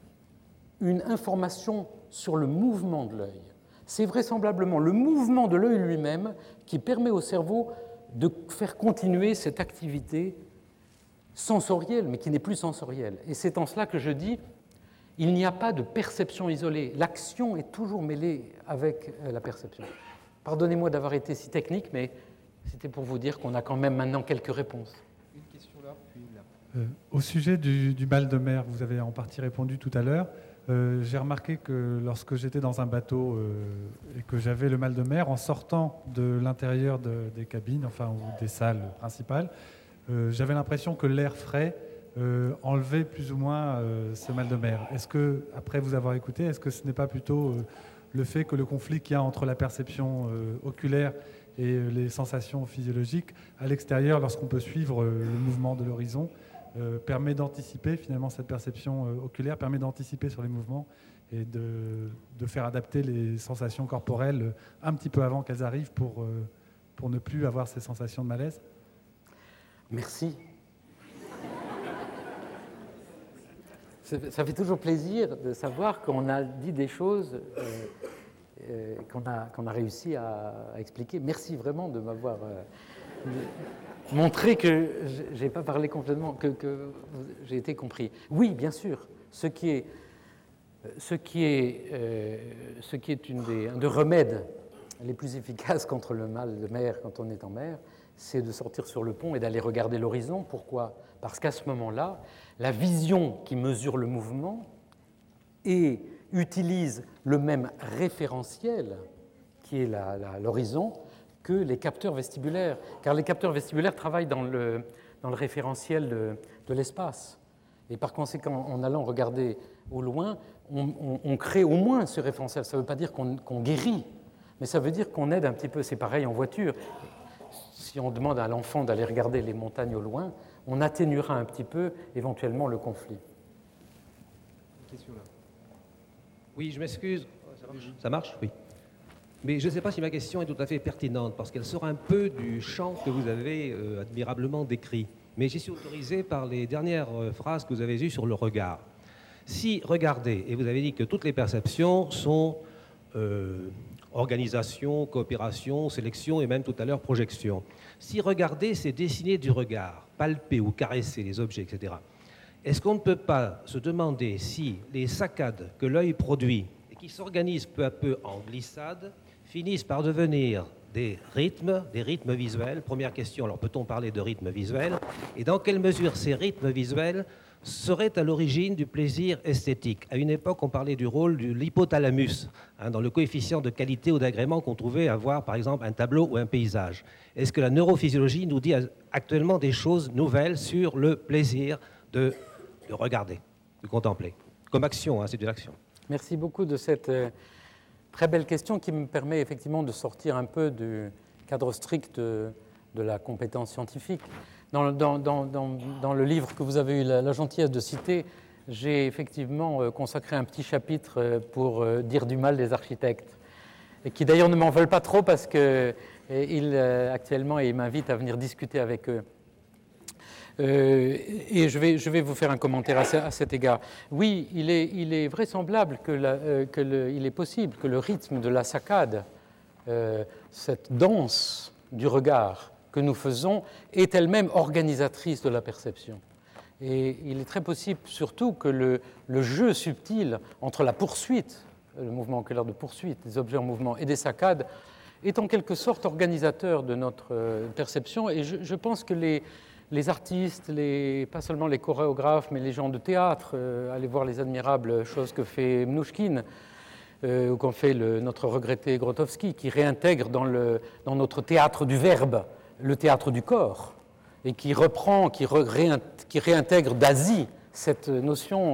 une information sur le mouvement de l'œil. C'est vraisemblablement le mouvement de l'œil lui-même qui permet au cerveau de faire continuer cette activité sensorielle, mais qui n'est plus sensorielle. Et c'est en cela que je dis, il n'y a pas de perception isolée. L'action est toujours mêlée avec la perception. Pardonnez-moi d'avoir été si technique, mais c'était pour vous dire qu'on a quand même maintenant quelques réponses. Une question là, puis là. Au sujet du mal de mer, vous avez en partie répondu tout à l'heure. J'ai remarqué que lorsque j'étais dans un bateau et que j'avais le mal de mer, en sortant de l'intérieur des cabines, enfin ou des salles principales, j'avais l'impression que l'air frais enlevait plus ou moins ce mal de mer. Est-ce que, après vous avoir écouté, est-ce que ce n'est pas plutôt le fait que le conflit qu'il y a entre la perception oculaire et les sensations physiologiques à l'extérieur, lorsqu'on peut suivre le mouvement de l'horizon, permet d'anticiper, finalement, cette perception oculaire permet d'anticiper sur les mouvements et de faire adapter les sensations corporelles un petit peu avant qu'elles arrivent pour ne plus avoir ces sensations de malaise? Merci. Ça fait toujours plaisir de savoir qu'on a dit des choses qu'on a réussi à expliquer. Merci vraiment de m'avoir montré que je n'ai pas parlé complètement, que j'ai été compris. Oui, bien sûr, ce qui est un des remèdes les plus efficaces contre le mal de mer quand on est en mer, c'est de sortir sur le pont et d'aller regarder l'horizon. Pourquoi ? Parce qu'à ce moment-là, la vision qui mesure le mouvement et utilise le même référentiel, qui est l'horizon, que les capteurs vestibulaires, car les capteurs vestibulaires travaillent dans le référentiel de l'espace. Et par conséquent, en allant regarder au loin, on crée au moins ce référentiel. Ça ne veut pas dire qu'on guérit, mais ça veut dire qu'on aide un petit peu. C'est pareil en voiture. Si on demande à l'enfant d'aller regarder les montagnes au loin, on atténuera un petit peu éventuellement le conflit. Une question là. Oui, je m'excuse. Ça marche? Oui. Mais je ne sais pas si ma question est tout à fait pertinente, parce qu'elle sort un peu du champ que vous avez admirablement décrit. Mais j'y suis autorisé par les dernières phrases que vous avez eues sur le regard. Si, regardez, et vous avez dit que toutes les perceptions sont organisation, coopération, sélection et même tout à l'heure projection. Si regarder, c'est dessiner du regard, palper ou caresser les objets, etc., est-ce qu'on ne peut pas se demander si les saccades que l'œil produit et qui s'organisent peu à peu en glissade finissent par devenir des rythmes visuels? Première question, alors peut-on parler de rythmes visuels? Et dans quelle mesure ces rythmes visuels seraient à l'origine du plaisir esthétique? À une époque, on parlait du rôle de l'hypothalamus, dans le coefficient de qualité ou d'agrément qu'on trouvait à voir, par exemple, un tableau ou un paysage. Est-ce que la neurophysiologie nous dit actuellement des choses nouvelles sur le plaisir de regarder, de contempler? Comme action, c'est de l'action. Merci beaucoup de cette très belle question qui me permet effectivement de sortir un peu du cadre strict de la compétence scientifique. Dans le livre que vous avez eu la gentillesse de citer, j'ai effectivement consacré un petit chapitre pour dire du mal des architectes, et qui d'ailleurs ne m'en veulent pas trop parce qu'actuellement ils m'invitent à venir discuter avec eux. Et je vais vous faire un commentaire à cet égard. Oui, il est vraisemblable il est possible que le rythme de la saccade, cette danse du regard que nous faisons, est elle-même organisatrice de la perception. Et il est très possible surtout que le jeu subtil entre la poursuite, le mouvement oculaire de poursuite des objets en mouvement et des saccades, est en quelque sorte organisateur de notre perception. Et je pense que les artistes, pas seulement les chorégraphes, mais les gens de théâtre, allez voir les admirables choses que fait Mnouchkine, ou qu'en fait notre regretté Grotowski, qui réintègre dans notre théâtre du verbe le théâtre du corps, et qui reprend, qui réintègre d'Asie cette notion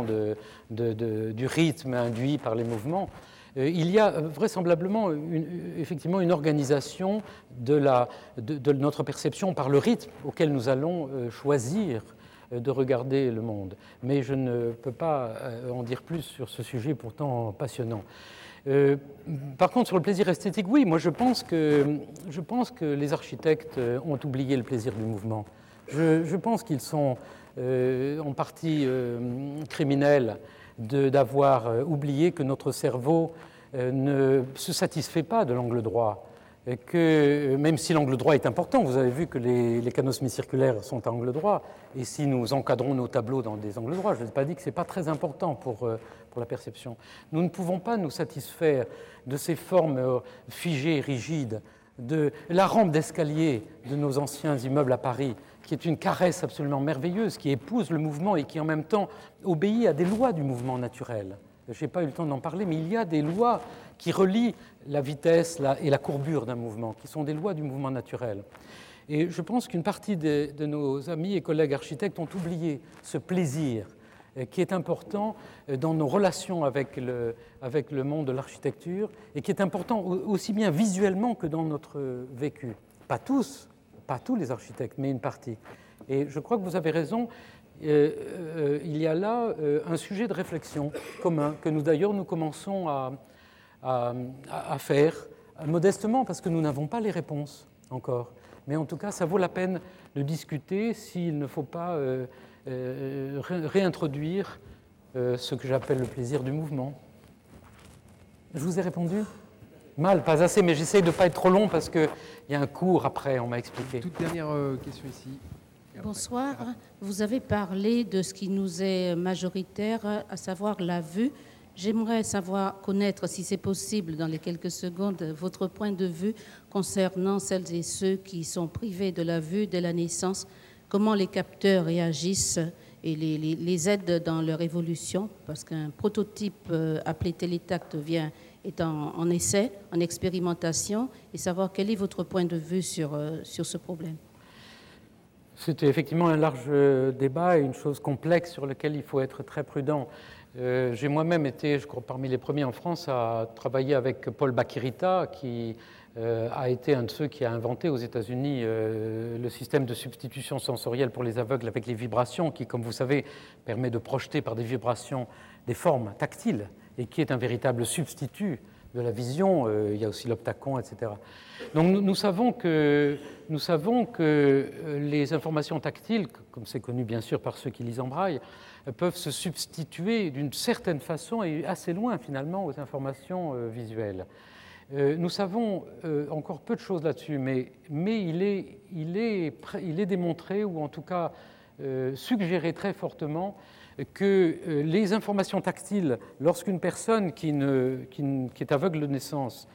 du rythme induit par les mouvements. Il y a vraisemblablement effectivement une organisation de notre perception par le rythme auquel nous allons choisir de regarder le monde. Mais je ne peux pas en dire plus sur ce sujet pourtant passionnant. Par contre, sur le plaisir esthétique, oui, moi je pense que les architectes ont oublié le plaisir du mouvement. Je pense qu'ils sont en partie criminels d'avoir oublié que notre cerveau ne se satisfait pas de l'angle droit, et que même si l'angle droit est important, vous avez vu que les canaux semi-circulaires sont à angle droit, et si nous encadrons nos tableaux dans des angles droits, je n'ai pas dit que ce n'est pas très important pour la perception. Nous ne pouvons pas nous satisfaire de ces formes figées, rigides, de la rampe d'escalier de nos anciens immeubles à Paris, qui est une caresse absolument merveilleuse, qui épouse le mouvement et qui en même temps obéit à des lois du mouvement naturel. Je n'ai pas eu le temps d'en parler, mais il y a des lois qui relient la vitesse et la courbure d'un mouvement, qui sont des lois du mouvement naturel. Et je pense qu'une partie de nos amis et collègues architectes ont oublié ce plaisir qui est important dans nos relations avec le monde de l'architecture et qui est important aussi bien visuellement que dans notre vécu. Pas tous les architectes, mais une partie. Et je crois que vous avez raison. Il y a là un sujet de réflexion commun que nous commençons à faire modestement parce que nous n'avons pas les réponses encore. Mais en tout cas, ça vaut la peine de discuter s'il ne faut pas réintroduire ce que j'appelle le plaisir du mouvement. Je vous ai répondu ? Mal, pas assez, mais j'essaye de ne pas être trop long parce qu'il y a un cours après, on m'a expliqué. Toute dernière question ici. Bonsoir. Vous avez parlé de ce qui nous est majoritaire, à savoir la vue. J'aimerais connaître, si c'est possible, dans les quelques secondes, votre point de vue concernant celles et ceux qui sont privés de la vue dès la naissance, comment les capteurs réagissent et les aident dans leur évolution, parce qu'un prototype appelé Télétact vient est en essai, en expérimentation, et savoir quel est votre point de vue sur ce problème. C'était effectivement un large débat et une chose complexe sur laquelle il faut être très prudent. J'ai moi-même été, je crois, parmi les premiers en France à travailler avec Paul Bakirita, qui a été un de ceux qui a inventé aux États-Unis le système de substitution sensorielle pour les aveugles avec les vibrations, qui, comme vous savez, permet de projeter par des vibrations des formes tactiles et qui est un véritable substitut de la vision. Il y a aussi l'optacon, etc. Donc nous savons que les informations tactiles, comme c'est connu bien sûr par ceux qui lisent en braille, peuvent se substituer d'une certaine façon et assez loin finalement aux informations visuelles. Nous savons encore peu de choses là-dessus, mais il est démontré, ou en tout cas suggéré très fortement, que les informations tactiles, lorsqu'une personne qui est aveugle de naissance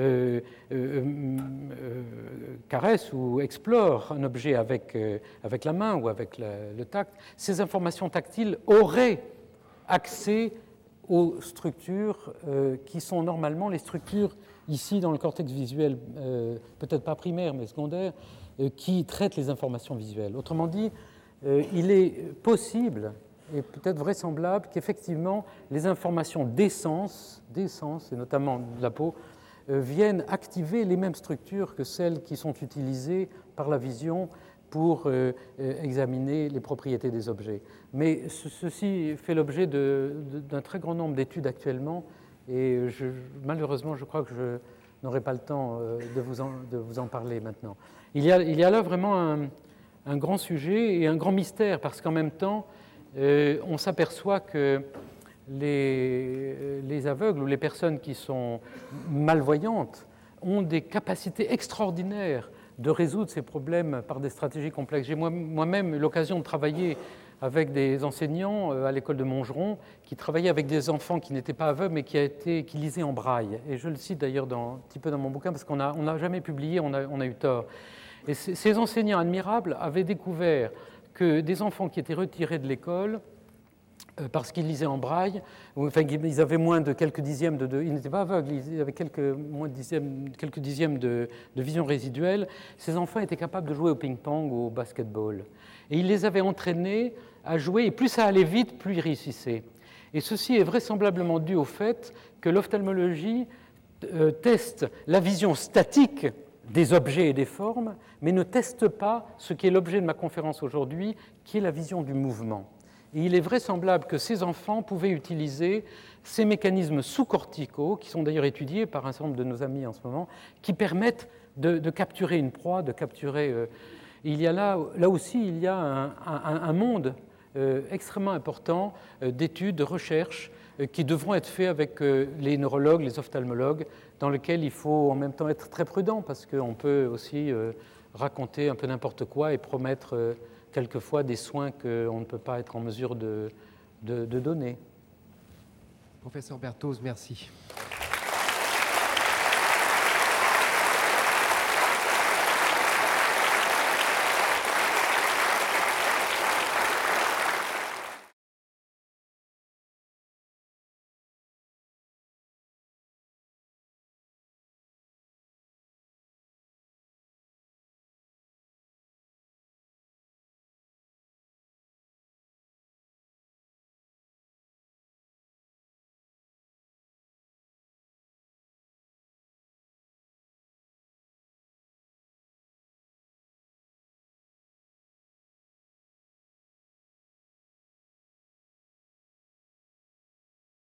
caresse ou explore un objet avec la main ou avec le tact, ces informations tactiles auraient accès aux structures qui sont normalement les structures ici dans le cortex visuel, peut-être pas primaire mais secondaire, qui traitent les informations visuelles. Autrement dit, il est possible et peut-être vraisemblable qu'effectivement les informations d'essence, et notamment de la peau, viennent activer les mêmes structures que celles qui sont utilisées par la vision pour examiner les propriétés des objets. Mais ceci fait l'objet d'un très grand nombre d'études actuellement, et malheureusement, je crois que je n'aurai pas le temps de vous en parler maintenant. Il y a là vraiment un grand sujet et un grand mystère, parce qu'en même temps, on s'aperçoit que les aveugles ou les personnes qui sont malvoyantes ont des capacités extraordinaires de résoudre ces problèmes par des stratégies complexes. J'ai moi-même eu l'occasion de travailler avec des enseignants à l'école de Montgeron qui travaillaient avec des enfants qui n'étaient pas aveugles mais qui lisaient en braille. Et je le cite d'ailleurs un petit peu dans mon bouquin parce qu'on n'a jamais publié, on a eu tort. Et ces enseignants admirables avaient découvert que des enfants qui étaient retirés de l'école parce qu'ils lisaient en braille, enfin ils avaient moins de quelques dixièmes ils n'étaient pas aveugles, ils avaient quelques dixièmes de vision résiduelle, ces enfants étaient capables de jouer au ping-pong ou au basketball. Et ils les avaient entraînés à jouer, et plus ça allait vite, plus ils réussissaient. Et ceci est vraisemblablement dû au fait que l'ophtalmologie teste la vision statique des objets et des formes, mais ne teste pas ce qui est l'objet de ma conférence aujourd'hui, qui est la vision du mouvement. Et il est vraisemblable que ces enfants pouvaient utiliser ces mécanismes sous-corticaux, qui sont d'ailleurs étudiés par un certain nombre de nos amis en ce moment, qui permettent de capturer une proie, de capturer... il y a là aussi, il y a un monde extrêmement important d'études, de recherches, qui devront être faits avec les neurologues, les ophtalmologues, dans lequel il faut en même temps être très prudent, parce qu'on peut aussi raconter un peu n'importe quoi et promettre quelquefois des soins qu'on ne peut pas être en mesure de donner. Professeur Berthoz, merci.